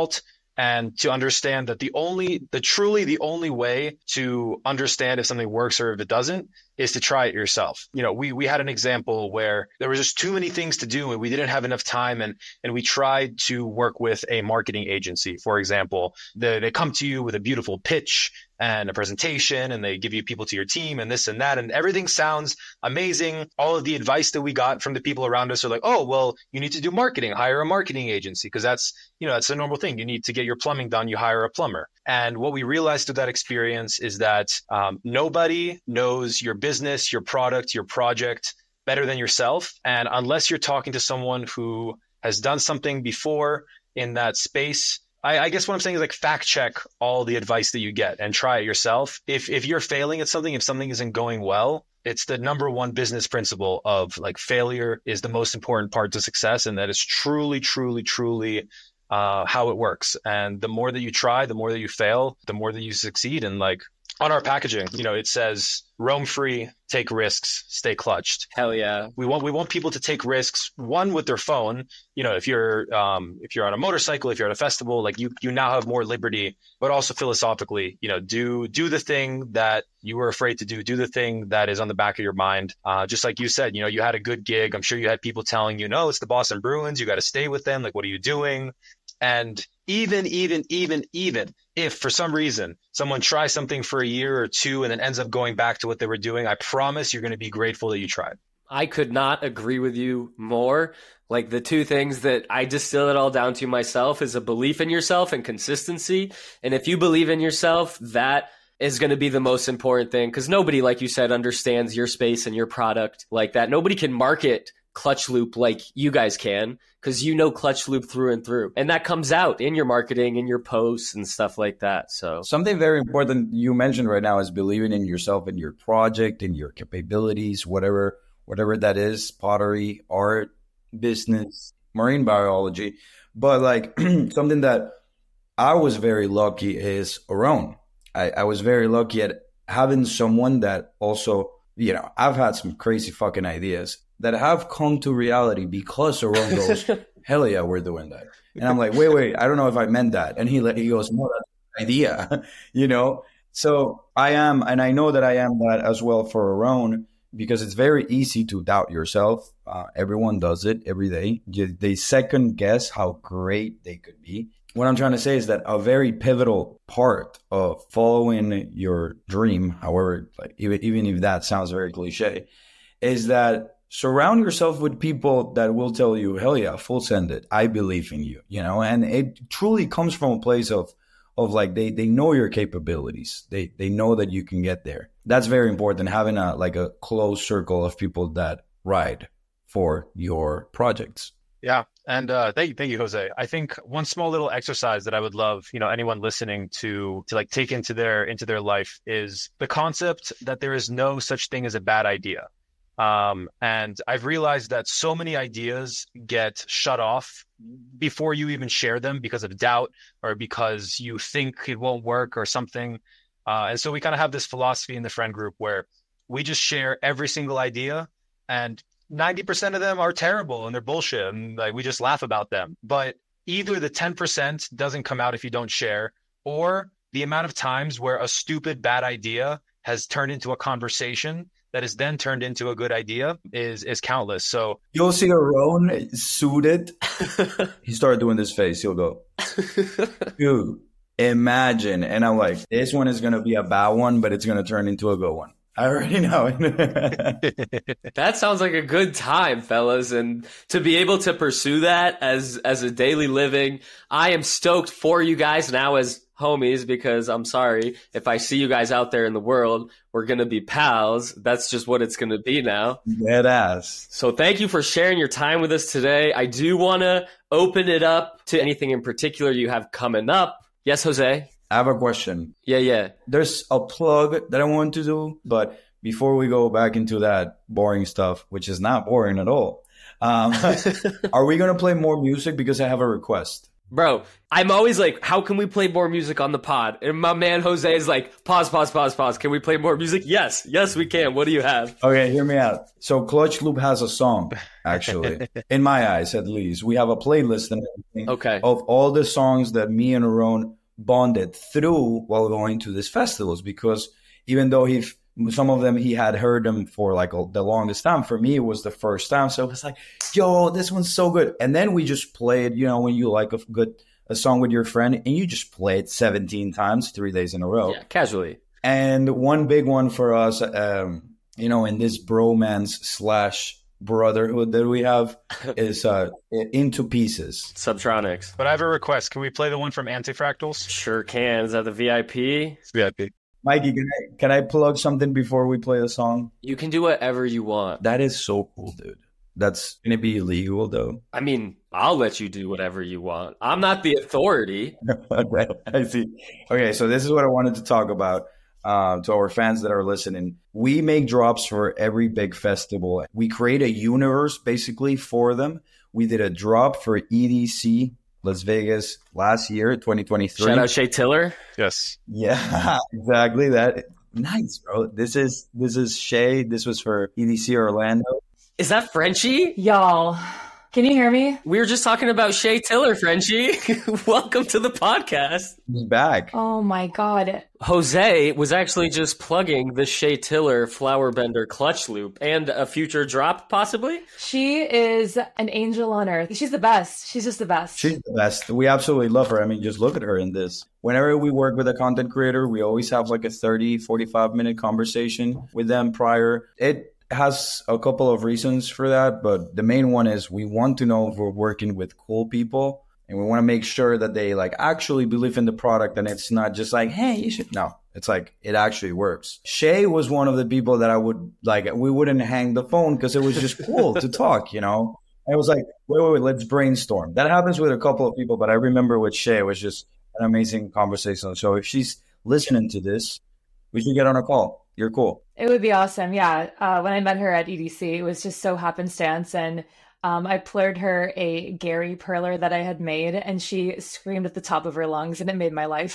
and to understand that the only, the truly the only way to understand if something works or if it doesn't is to try it yourself. You know, we we had an example where there was just too many things to do and we didn't have enough time, and and we tried to work with a marketing agency, for example. The, they come to you with a beautiful pitch and a presentation, and they give you people to your team and this and that, and everything sounds amazing. All of the advice that we got from the people around us are like, oh, well, you need to do marketing, hire a marketing agency, because that's, you know, that's a normal thing. You need to get your plumbing done, you hire a plumber. And what we realized through that experience is that um, nobody knows your business, your product, your project better than yourself. And unless you're talking to someone who has done something before in that space, I, I guess what I'm saying is like fact check all the advice that you get and try it yourself. If if you're failing at something, if something isn't going well, it's the number one business principle of like failure is the most important part to success. And that is truly, truly, truly uh, how it works. And the more that you try, the more that you fail, the more that you succeed. And like on our packaging, you know, it says roam free, take risks, stay clutched. Hell yeah. We want we want people to take risks, one, with their phone. You know, if you're um if you're on a motorcycle, if you're at a festival, like you you now have more liberty, but also philosophically, you know, do do the thing that you were afraid to do, do the thing that is on the back of your mind. Uh just like you said, you know, you had a good gig. I'm sure you had people telling you, no, it's the Boston Bruins, you got to stay with them. Like, what are you doing? And even, even, even, even if for some reason someone tries something for a year or two and then ends up going back to what they were doing, I promise you're going to be grateful that you tried. I could not agree with you more. Like the two things that I distill it all down to myself is a belief in yourself and consistency. And if you believe in yourself, that is going to be the most important thing, because nobody, like you said, understands your space and your product like that. Nobody can market Clutch Loop like you guys can, because you know Clutch Loop through and through, and that comes out in your marketing, in your posts and stuff like that. So something very important you mentioned right now is believing in yourself, in your project, in your capabilities, whatever whatever that is, pottery, art, business, marine biology. But like something that I was very lucky is Aron. I, I was very lucky at having someone that also, you know, I've had some crazy fucking ideas that have come to reality because Aron goes, hell yeah, we're doing that. And I'm like, wait, wait, I don't know if I meant that. And he he goes, no, that's an idea, you know? So I am, and I know that I am that as well for Aron, because it's very easy to doubt yourself. Uh, everyone does it every day. They second guess how great they could be. What I'm trying to say is that a very pivotal part of following your dream, however, like even, even if that sounds very cliche, is that surround yourself with people that will tell you, hell yeah, full send it. I believe in you, you know, and it truly comes from a place of, of like, they, they know your capabilities. They, they know that you can get there. That's very important. Having a, like a close circle of people that ride for your projects. Yeah. And uh, thank you, thank you, Jose. I think one small little exercise that I would love, you know, anyone listening to to like take into their into their life is the concept that there is no such thing as a bad idea. Um, and I've realized that so many ideas get shut off before you even share them because of doubt or because you think it won't work or something. Uh, and so we kind of have this philosophy in the friend group where we just share every single idea, and ninety percent of them are terrible and they're bullshit, and like we just laugh about them. But either the ten percent doesn't come out if you don't share, or the amount of times where a stupid bad idea has turned into a conversation that is then turned into a good idea is is countless. So you'll see Aron suited. He started doing this face. He'll go, dude, imagine. And I'm like, this one is going to be a bad one, but it's going to turn into a good one. I already know. That sounds like a good time, fellas. And to be able to pursue that as, as a daily living, I am stoked for you guys now as homies, because I'm sorry if I see you guys out there in the world, we're going to be pals. That's just what it's going to be now. Dead ass. So thank you for sharing your time with us today. I do want to open it up to anything in particular you have coming up. Yes, Jose? I have a question. Yeah, yeah. There's a plug that I want to do, but before we go back into that boring stuff, which is not boring at all, um, are we going to play more music? Because I have a request. Bro, I'm always like, how can we play more music on the pod? And my man Jose is like, pause, pause, pause, pause. Can we play more music? Yes, yes, we can. What do you have? Okay, hear me out. So Clutch Loop has a song, actually, in my eyes at least. We have a playlist and everything Okay. of all the songs that me and Aaron bonded through while going to these festivals, because even though he some of them he had heard them for like a, the longest time, for me it was the first time, so it was like, yo, this one's so good. And then we just played, you know, when you like a good a song with your friend and you just play it seventeen times three days in a row. Yeah, casually. And one big one for us, um you know, in this bromance slash brotherhood that we have is uh Into Pieces. Subtronics. But I have a request. Can we play the one from Antifractals? Sure can. Is that the V I P? It's V I P. Mikey, can I, can I plug something before we play the song? You can do whatever you want. That is so cool, dude. That's going to be illegal, though. I mean, I'll let you do whatever you want. I'm not the authority. I see. Okay, so this is what I wanted to talk about uh, to our fans that are listening. We make drops for every big festival. We create a universe, basically, for them. We did a drop for E D C Las Vegas last year, twenty twenty-three. Shout out Shay Tiller. Yes. Yeah, exactly that. Nice, bro. This is this is Shay. This was for E D C Orlando. Is that Frenchie? Y'all, can you hear me? We were just talking about Shay Tiller, Frenchie. Welcome to the podcast. He's back. Oh my God. Jose was actually just plugging the Shay Tiller Flower Bender clutch loop and a future drop, possibly. She is an angel on earth. She's the best. She's just the best. She's the best. We absolutely love her. I mean, just look at her in this. Whenever we work with a content creator, we always have like a thirty, forty-five minute conversation with them prior. It has a couple of reasons for that, but the main one is we want to know if we're working with cool people, and we want to make sure that they like actually believe in the product, and it's not just like, hey, you should. No, it's like it actually works. Shay was one of the people that I would like, we wouldn't hang the phone because it was just cool to talk, you know? I was like, wait, wait, wait, let's brainstorm. That happens with a couple of people, but I remember with Shay, it was just an amazing conversation. So if she's listening to this, we should get on a call. You're cool. It would be awesome. Yeah. Uh, when I met her at E D C, it was just so happenstance. And um, I played her a Gary Perler that I had made, and she screamed at the top of her lungs, and it made my life.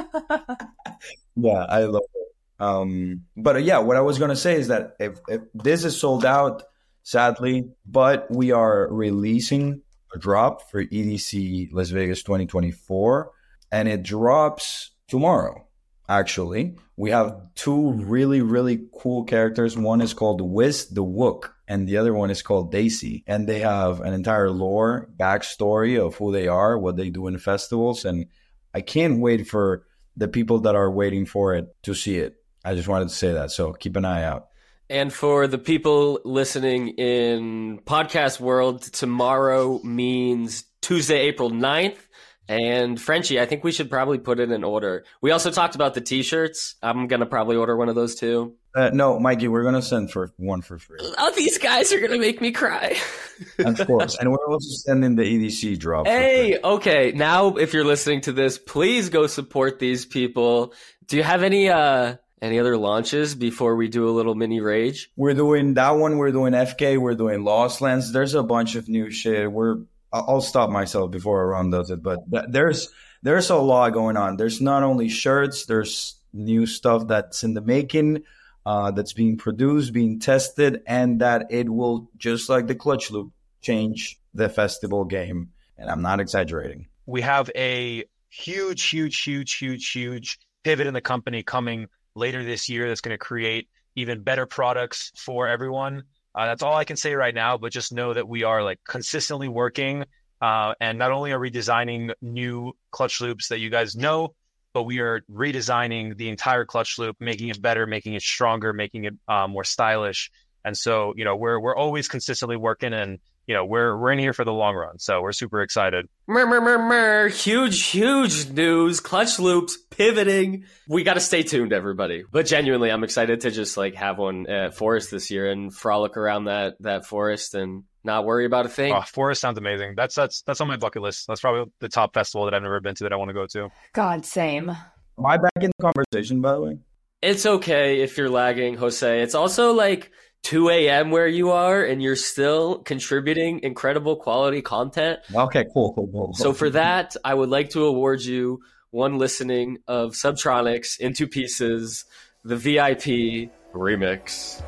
Yeah, I love it. Um, but uh, yeah, what I was going to say is that if, if this is sold out, sadly, but we are releasing a drop for E D C Las Vegas twenty twenty-four, and it drops tomorrow. Actually, we have two really, really cool characters. One is called Wiz the Wook, and the other one is called Daisy. And they have an entire lore, backstory of who they are, what they do in festivals. And I can't wait for the people that are waiting for it to see it. I just wanted to say that. So keep an eye out. And for the people listening in podcast world, tomorrow means Tuesday, April ninth. And Frenchie, I think we should probably put it in order. We also talked about the T-shirts. I'm going to probably order one of those too. Uh, no, Mikey, we're going to send for one for free. Oh, these guys are going to make me cry. Of course. And we're also sending the E D C drop. Hey, okay. Now, if you're listening to this, please go support these people. Do you have any uh any other launches before we do a little mini rage? We're doing that one. We're doing F K. We're doing Lost Lands. There's a bunch of new shit. We're I'll stop myself before Aaron does it, but th- there's there's a lot going on. There's not only shirts, there's new stuff that's in the making, uh, that's being produced, being tested, and that it will, just like the Clutch Loop, change the festival game. And I'm not exaggerating. We have a huge, huge, huge, huge, huge pivot in the company coming later this year that's going to create even better products for everyone. Uh, that's all I can say right now, but just know that we are like consistently working. Uh, and not only are we designing new clutch loops that you guys know, but we are redesigning the entire clutch loop, making it better, making it stronger, making it uh, more stylish. And so, you know, we're we're always consistently working, and you know, we're we're in here for the long run. So we're super excited. Mer, mer, mer, mer. Huge, huge news. Clutch loops, pivoting. We got to stay tuned, everybody. But genuinely, I'm excited to just like have one at Forest this year and frolic around that that forest and not worry about a thing. Oh, Forest sounds amazing. That's that's that's on my bucket list. That's probably the top festival that I've never been to that I want to go to. God, same. Am I back in the conversation, by the way? It's okay if you're lagging, Jose. It's also like two a.m. where you are and you're still contributing incredible quality content. Okay, cool, cool, cool. So for that, I would like to award you one listening of Subtronics Into Pieces, the V I P remix.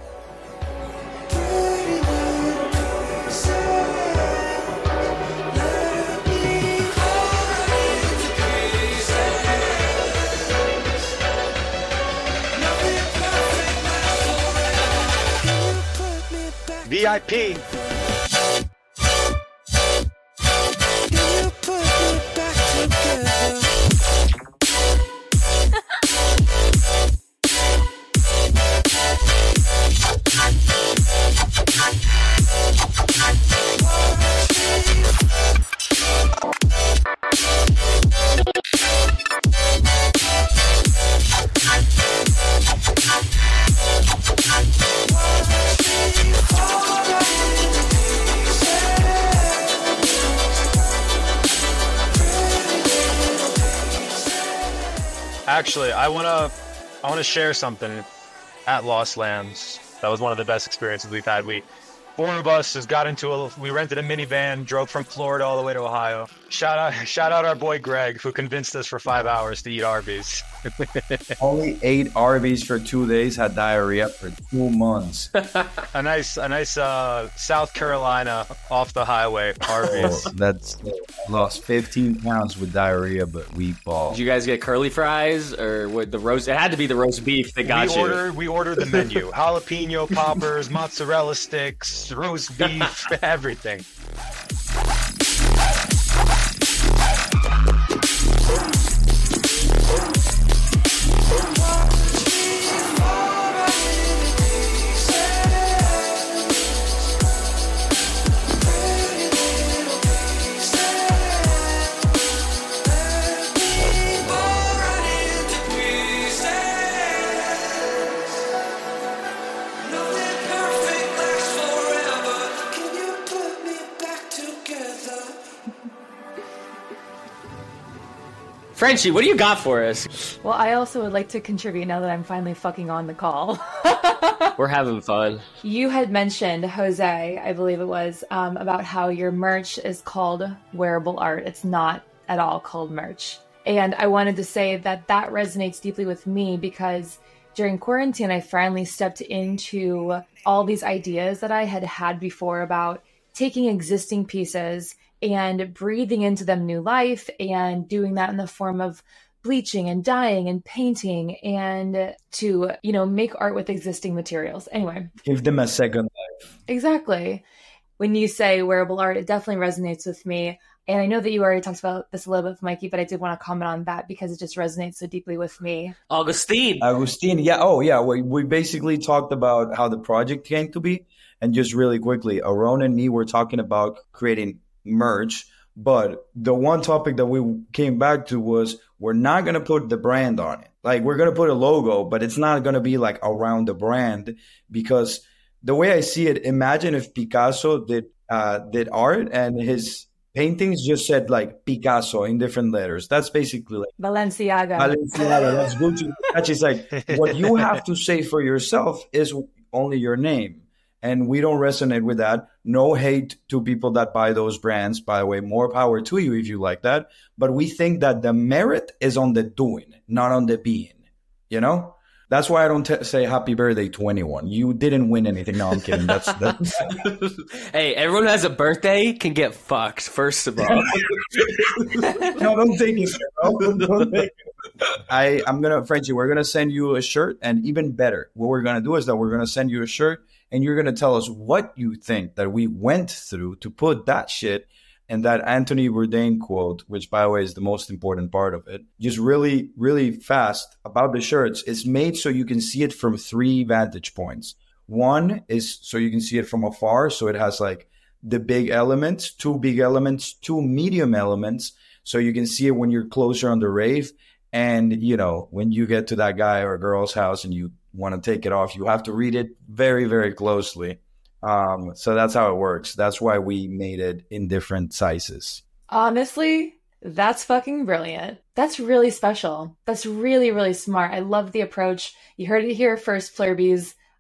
V I P. Actually, I wanna, I wanna share something at Lost Lambs. That was one of the best experiences we've had. We, four of us, just got into a, we rented a minivan, drove from Florida all the way to Ohio. Shout out, shout out our boy Greg, who convinced us for five hours to eat Arby's. Only ate Arby's for two days, had diarrhea for two months. a nice, a nice uh, South Carolina off the highway Arby's. Oh, that's lost fifteen pounds with diarrhea, but we ball. Did you guys get curly fries or what? The roast? It had to be the roast beef that got we you. Ordered, we ordered the menu: jalapeno poppers, mozzarella sticks, roast beef, everything. Frenchie, what do you got for us? Well, I also would like to contribute now that I'm finally fucking on the call. We're having fun. You had mentioned, Jose, I believe it was, um, about how your merch is called wearable art. It's not at all called merch. And I wanted to say that that resonates deeply with me because during quarantine, I finally stepped into all these ideas that I had had before about taking existing pieces and breathing into them new life and doing that in the form of bleaching and dyeing and painting and to, you know, make art with existing materials. Anyway. Give them a second life. Exactly. When you say wearable art, it definitely resonates with me. And I know that you already talked about this a little bit with Mikey, but I did want to comment on that because it just resonates so deeply with me. Augustine. Augustine, yeah. Oh, yeah. We, we basically talked about how the project came to be. And just really quickly, Aaron and me were talking about creating merch, but the one topic that we came back to was we're not going to put the brand on it. Like, we're going to put a logo, but it's not going to be like around the brand, because the way I see it, imagine if Picasso did uh did art and his paintings just said like Picasso in different letters. That's basically like Balenciaga. Balenciaga. That's Gucci. That's just like what you have to say for yourself is only your name. And we don't resonate with that. No hate to people that buy those brands, by the way. More power to you if you like that. But we think that the merit is on the doing, not on the being. You know? That's why I don't t- say happy birthday to anyone. You didn't win anything. No, I'm kidding. That's, that's... Hey, everyone who has a birthday can get fucked, first of all. No, don't take it. Don't, don't take it. I, I'm going to, Frenchie, we're going to send you a shirt. And even better, what we're going to do is that we're going to send you a shirt. And you're going to tell us what you think that we went through to put that shit and that Anthony Bourdain quote, which, by the way, is the most important part of it, just really, really fast about the shirts. It's made so you can see it from three vantage points. One is so you can see it from afar. So it has like the big elements, two big elements, two medium elements. So you can see it when you're closer on the rave. And, you know, when you get to that guy or girl's house and you want to take it off, you have to read it very, very closely. Um, so that's how it works. That's why we made it in different sizes. Honestly, that's fucking brilliant. That's really special. That's really, really smart. I love the approach. You heard it here first, Plurbies.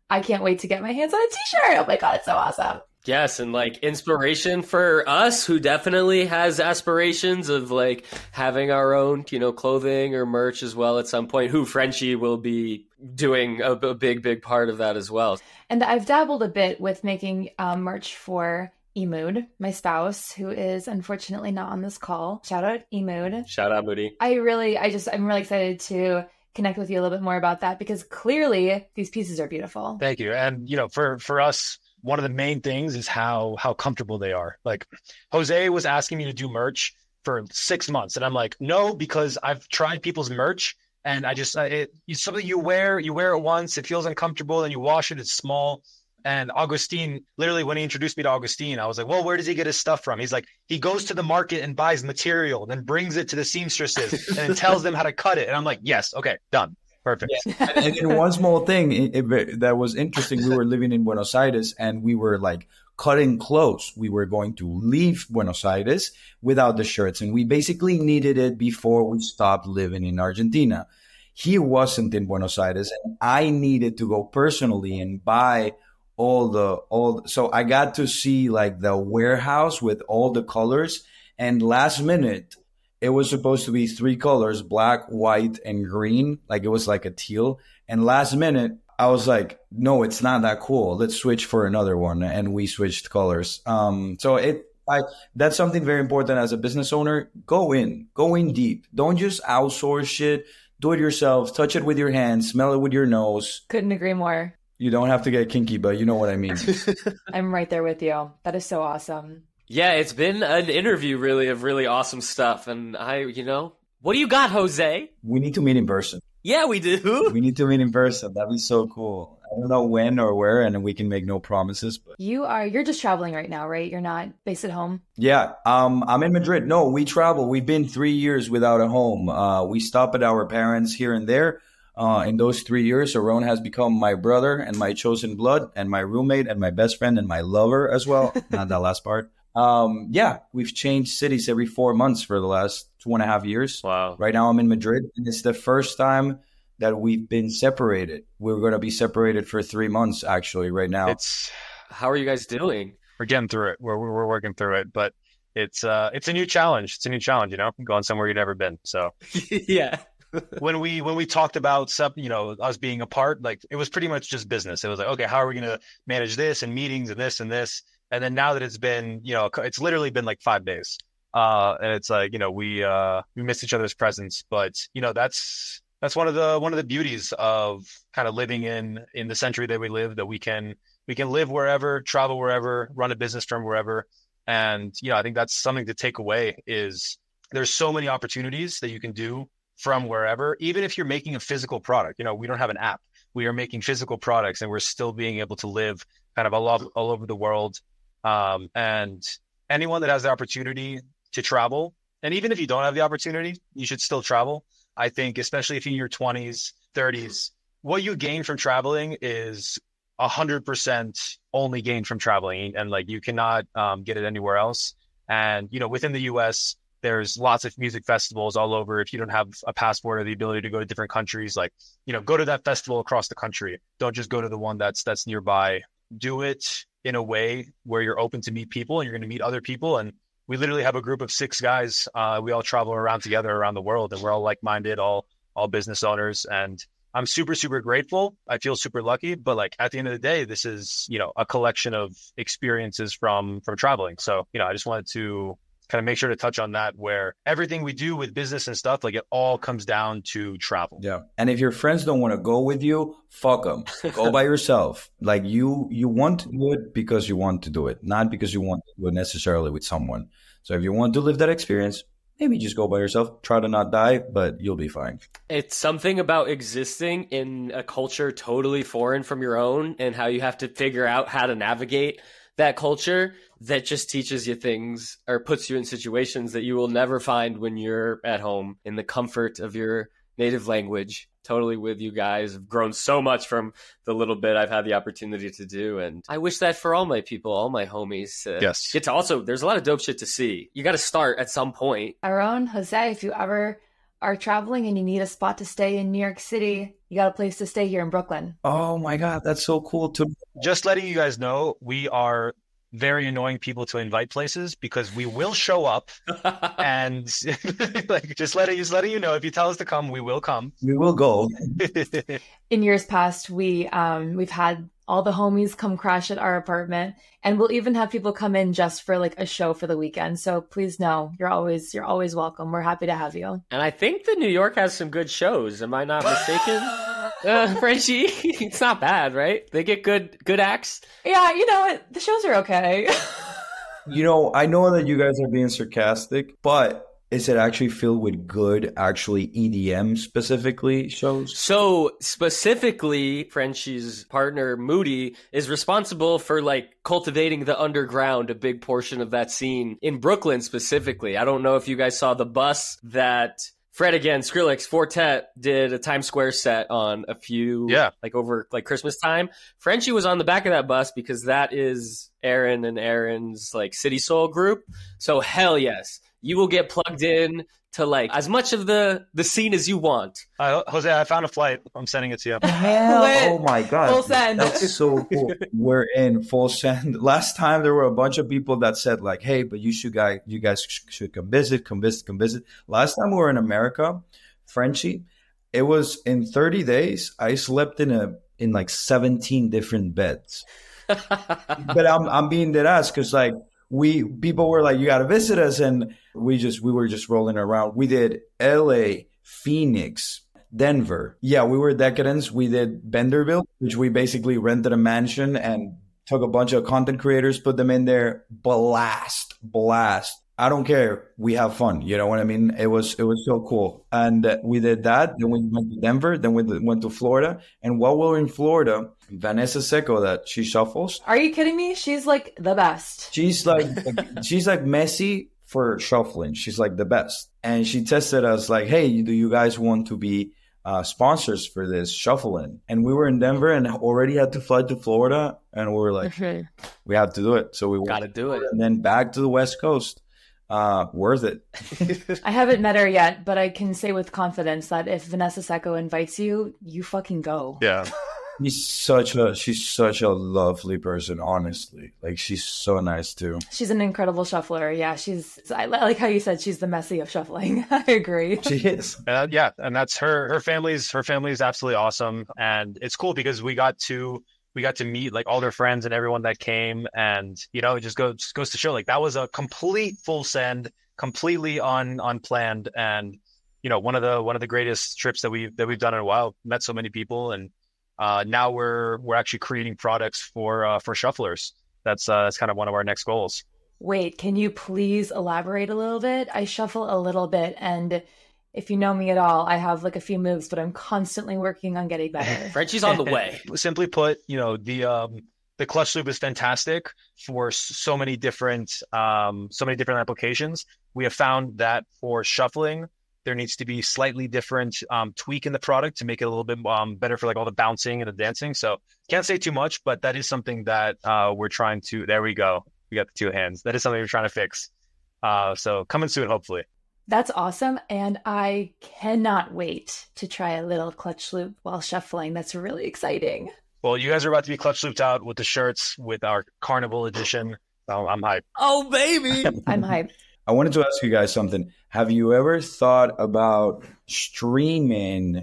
I can't wait to get my hands on a t-shirt. Oh my God, it's so awesome. Yes, and like inspiration for us who definitely has aspirations of like having our own, you know, clothing or merch as well at some point, who Frenchie will be doing a, a big, big part of that as well. And I've dabbled a bit with making um, merch for Emood, my spouse, who is unfortunately not on this call. Shout out Emood. Shout out Moody. I really, I just, I'm really excited to connect with you a little bit more about that because clearly these pieces are beautiful. Thank you. And, you know, for, for us, one of the main things is how how comfortable they are. Like Jose was asking me to do merch for six months. And I'm like, no, because I've tried people's merch and I just, it, it's something you wear, you wear it once, it feels uncomfortable, then you wash it, it's small. And Augustine, literally when he introduced me to Augustine, I was like, well, where does he get his stuff from? He's like, he goes to the market and buys material, then brings it to the seamstresses and then tells them how to cut it. And I'm like, yes, okay, done. Perfect. Yeah. And, and one small thing it, it, that was interesting, we were living in Buenos Aires and we were like cutting clothes. We were going to leave Buenos Aires without the shirts. And we basically needed it before we stopped living in Argentina. He wasn't in Buenos Aires and I needed to go personally and buy all the, all. So I got to see like the warehouse with all the colors, and last minute, it was supposed to be three colors, black, white, and green. Like it was like a teal. And last minute, I was like, no, it's not that cool. Let's switch for another one. And we switched colors. Um, so it, I, that's something very important as a business owner. Go in, go in deep. Don't just outsource shit. Do it yourself. Touch it with your hands. Smell it with your nose. Couldn't agree more. You don't have to get kinky, but you know what I mean. I'm right there with you. That is so awesome. Yeah, it's been an interview really of really awesome stuff. And I, you know, what do you got, Jose? We need to meet in person. Yeah, we do. We need to meet in person. That'd be so cool. I don't know when or where, and we can make no promises. But you are, you're just traveling right now, right? You're not based at home? Yeah, um, I'm in Madrid. No, we travel. We've been three years without a home. Uh, we stop at our parents here and there. Uh, in those three years, Aron has become my brother and my chosen blood and my roommate and my best friend and my lover as well. Not that last part. Um, yeah, we've changed cities every four months for the last two and a half years. Wow. Right now I'm in Madrid, and it's the first time that we've been separated. We're going to be separated for three months, actually, right now. It's How are you guys doing? We're getting through it. We're, we're working through it, but it's, uh, it's a new challenge. It's a new challenge, you know, going somewhere you've never been. So yeah. when we, when we talked about, you know, us being apart, like it was pretty much just business. It was like, okay, how are we going to manage this and meetings and this and this? And then now that it's been, you know, it's literally been like five days. Uh, and it's like, you know, we, uh, we miss each other's presence, but you know, that's, that's one of the, one of the beauties of kind of living in, in the century that we live, that we can, we can live wherever, travel wherever, run a business from wherever. And, you know, I think that's something to take away is there's so many opportunities that you can do from wherever, even if you're making a physical product. You know, we don't have an app. We are making physical products and we're still being able to live kind of all, all over the world. Um, and anyone that has the opportunity to travel, and even if you don't have the opportunity, you should still travel. I think, especially if you're in your twenties, thirties, what you gain from traveling is a hundred percent only gain from traveling. And like, you cannot um, get it anywhere else. And, you know, within the U S, there's lots of music festivals all over. If you don't have a passport or the ability to go to different countries, like, you know, go to that festival across the country. Don't just go to the one that's, that's nearby. Do it in a way where you're open to meet people and you're going to meet other people. And we literally have a group of six guys. Uh, we all travel around together around the world, and we're all like-minded, all, all business owners. And I'm super, super grateful. I feel super lucky, but like at the end of the day, this is, you know, a collection of experiences from, from traveling. So, you know, I just wanted to kind of make sure to touch on that, where everything we do with business and stuff, like it all comes down to travel. Yeah. And if your friends don't want to go with you, fuck them. Go by yourself. Like you, you want to do it because you want to do it, not because you want to do it necessarily with someone. So if you want to live that experience, maybe just go by yourself. Try to not die, but you'll be fine. It's something about existing in a culture totally foreign from your own and how you have to figure out how to navigate that culture that just teaches you things or puts you in situations that you will never find when you're at home in the comfort of your native language. Totally with you guys. I've grown so much from the little bit I've had the opportunity to do. And I wish that for all my people, all my homies. Uh, yes. Get to also, there's a lot of dope shit to see. You got to start at some point. Aron, Jose, if you ever are traveling and you need a spot to stay in New York City, you got a place to stay here in Brooklyn. Oh my God, that's so cool too. Just letting you guys know, we are very annoying people to invite places because we will show up and like just letting just letting you know, if you tell us to come, we will come. We will go. In years past, we um we've had all the homies come crash at our apartment, and we'll even have people come in just for like a show for the weekend. So please know you're always you're always welcome. We're happy to have you. And I think that New York has some good shows. Am I not mistaken? uh, Frenchie, it's not bad, right? They get good good acts. Yeah, you know what? The shows are okay. You know, I know that you guys are being sarcastic, but is it actually filled with good, actually E D M specifically shows? So specifically, Frenchie's partner Moody is responsible for like cultivating the underground, a big portion of that scene in Brooklyn specifically. I don't know if you guys saw the bus that Fred again, Skrillex, Fortet did a Times Square set on a few, yeah, like over like Christmas time. Frenchie was on the back of that bus because that is Aaron and Aaron's like City Soul group. So hell yes. You will get plugged in to like as much of the, the scene as you want. Uh, Jose, I found a flight. I'm sending it to you. Hell, oh my God. Full send. That's so cool. We're in full send. Last time there were a bunch of people that said like, hey, but you should guys, you guys should come visit, come visit, come visit. Last time we were in America, Frenchie, it was in thirty days. I slept in a in like seventeen different beds. But I'm I'm being dead ass because like, we people were like, you got to visit us, and we just we were just rolling around. We did L A, Phoenix, Denver. Yeah, we were decadents. We did Vanderbilt, which we basically rented a mansion and took a bunch of content creators, put them in there. Blast, blast. I don't care. We have fun. You know what I mean? It was it was so cool. And uh, we did that. Then we went to Denver. Then we went to Florida. And while we were in Florida, Vanessa Seco, that she shuffles. Are you kidding me? She's like the best. She's like she's like Messi for shuffling. She's like the best. And she tested us like, hey, do you guys want to be uh, sponsors for this shuffling? And we were in Denver and already had to fly to Florida. And we were like, Mm-hmm. we have to do it. So we Gotta do it. And then back to the West Coast. Uh, worth it. I haven't met her yet, but I can say with confidence that if Vanessa Seco invites you, you fucking go. Yeah. She's such a she's such a lovely person, honestly. Like she's so nice too. She's an incredible shuffler. Yeah, she's. I like how you said she's the Messi of shuffling. I agree. She is. Uh, yeah, and that's her. Her family's her family's absolutely awesome, and it's cool because we got to we got to meet like all their friends and everyone that came, and you know it just goes just goes to show like that was a complete full send, completely un unplanned, and you know one of the one of the greatest trips that we that we've done in a while. Met so many people, and uh, now we're we're actually creating products for uh, for shufflers. That's uh, that's kind of one of our next goals. Wait, can you please elaborate a little bit? I shuffle a little bit, and if you know me at all, I have like a few moves, but I'm constantly working on getting better. Frenchie's on the way. Simply put, you know, the um, the clutch loop is fantastic for so many different um, so many different applications. We have found that for shuffling, there needs to be slightly different um, tweak in the product to make it a little bit um, better for like all the bouncing and the dancing. So can't say too much, but that is something that uh, we're trying to. There we go. We got the two hands. That is something we're trying to fix. Uh, so coming soon, hopefully. That's awesome, and I cannot wait to try a little clutch loop while shuffling. That's really exciting. Well, you guys are about to be clutch looped out with the shirts with our Carnival edition. So I'm hyped. Oh, baby. I'm hyped. I wanted to ask you guys something. Have you ever thought about streaming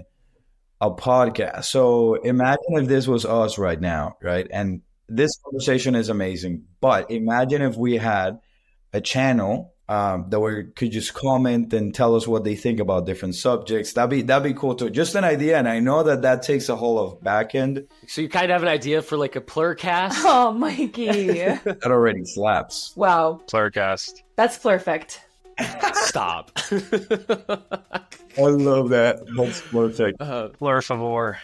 a podcast? So imagine if this was us right now, right? And this conversation is amazing, but imagine if we had a channel um, that we could just comment and tell us what they think about different subjects. That'd be that'd be cool too. Just an idea, and I know that that takes a whole of back end. So you kind of have an idea for like a plurcast? Oh, Mikey. That already slaps. Wow. Plurcast. That's perfect. Stop. I love that. That's perfect. Uh, Plur favor.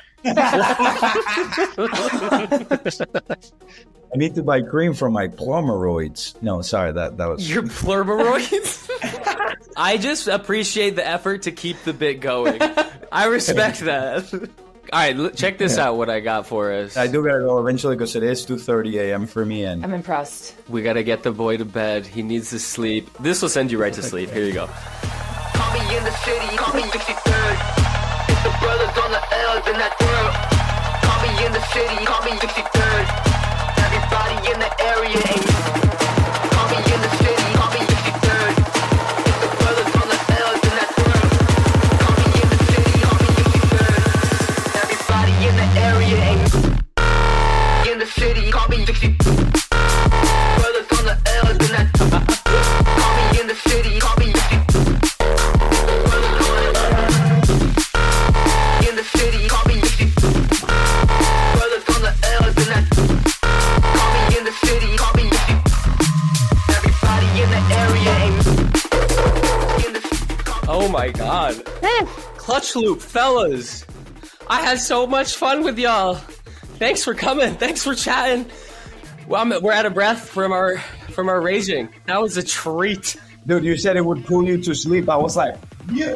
I need to buy cream for my plumeroids. No, sorry, that that was your plurmeroids? I just appreciate the effort to keep the bit going. I respect that. All right, l- check this out. What I got for us. I do gotta go eventually because it is two thirty a.m. for me, and I'm impressed. We gotta get the boy to bed. He needs to sleep. This will send you right to sleep. Here you go. Call me in the city, call me sixty-third. It's the brothers on the L's in that world. Call me in the city, call me sixty-third. Everybody in the area ain't. Call me in the city, call me sixty-third. It's the brothers on the L's in that world. Call me in the city, call me sixty-third. Everybody in the area ain't. In the city, call me sixty-third. Brothers on the L's in that. Call me in the city, call me sixty-third. Brothers on the L's. In the city, call me sixty-third. Brothers on the L's in that. Call me in the city, call me sixty-third. Everybody in the area ain't. In the city, call me. Oh my god. Clutch Loop, fellas. I had so much fun with y'all. Thanks for coming. Thanks for chatting. Well, I'm, we're out of breath from our from our raging. That was a treat. Dude, you said it would pull you to sleep. I was like, yeah.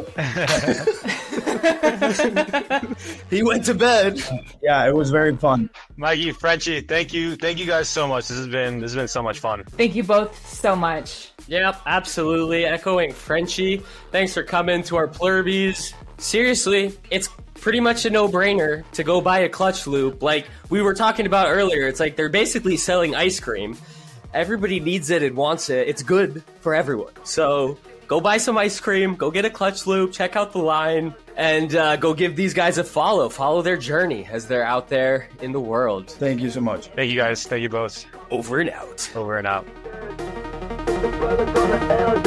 He went to bed. Yeah, it was very fun. Mikey, Frenchie, thank you, thank you guys so much. This has been this has been so much fun. Thank you both so much. Yep, absolutely. Echoing Frenchie. Thanks for coming to our Plurbies. Seriously, it's pretty much a no-brainer to go buy a Clutch Loop. Like we were talking about earlier, it's like they're basically selling ice cream. Everybody needs it and wants it. It's good for everyone. So go buy some ice cream, go get a Clutch Loop, check out the line, and uh, go give these guys a follow. Follow their journey as they're out there in the world. Thank you so much. Thank you guys. Thank you both. Over and out. Over and out. The brothers on the L's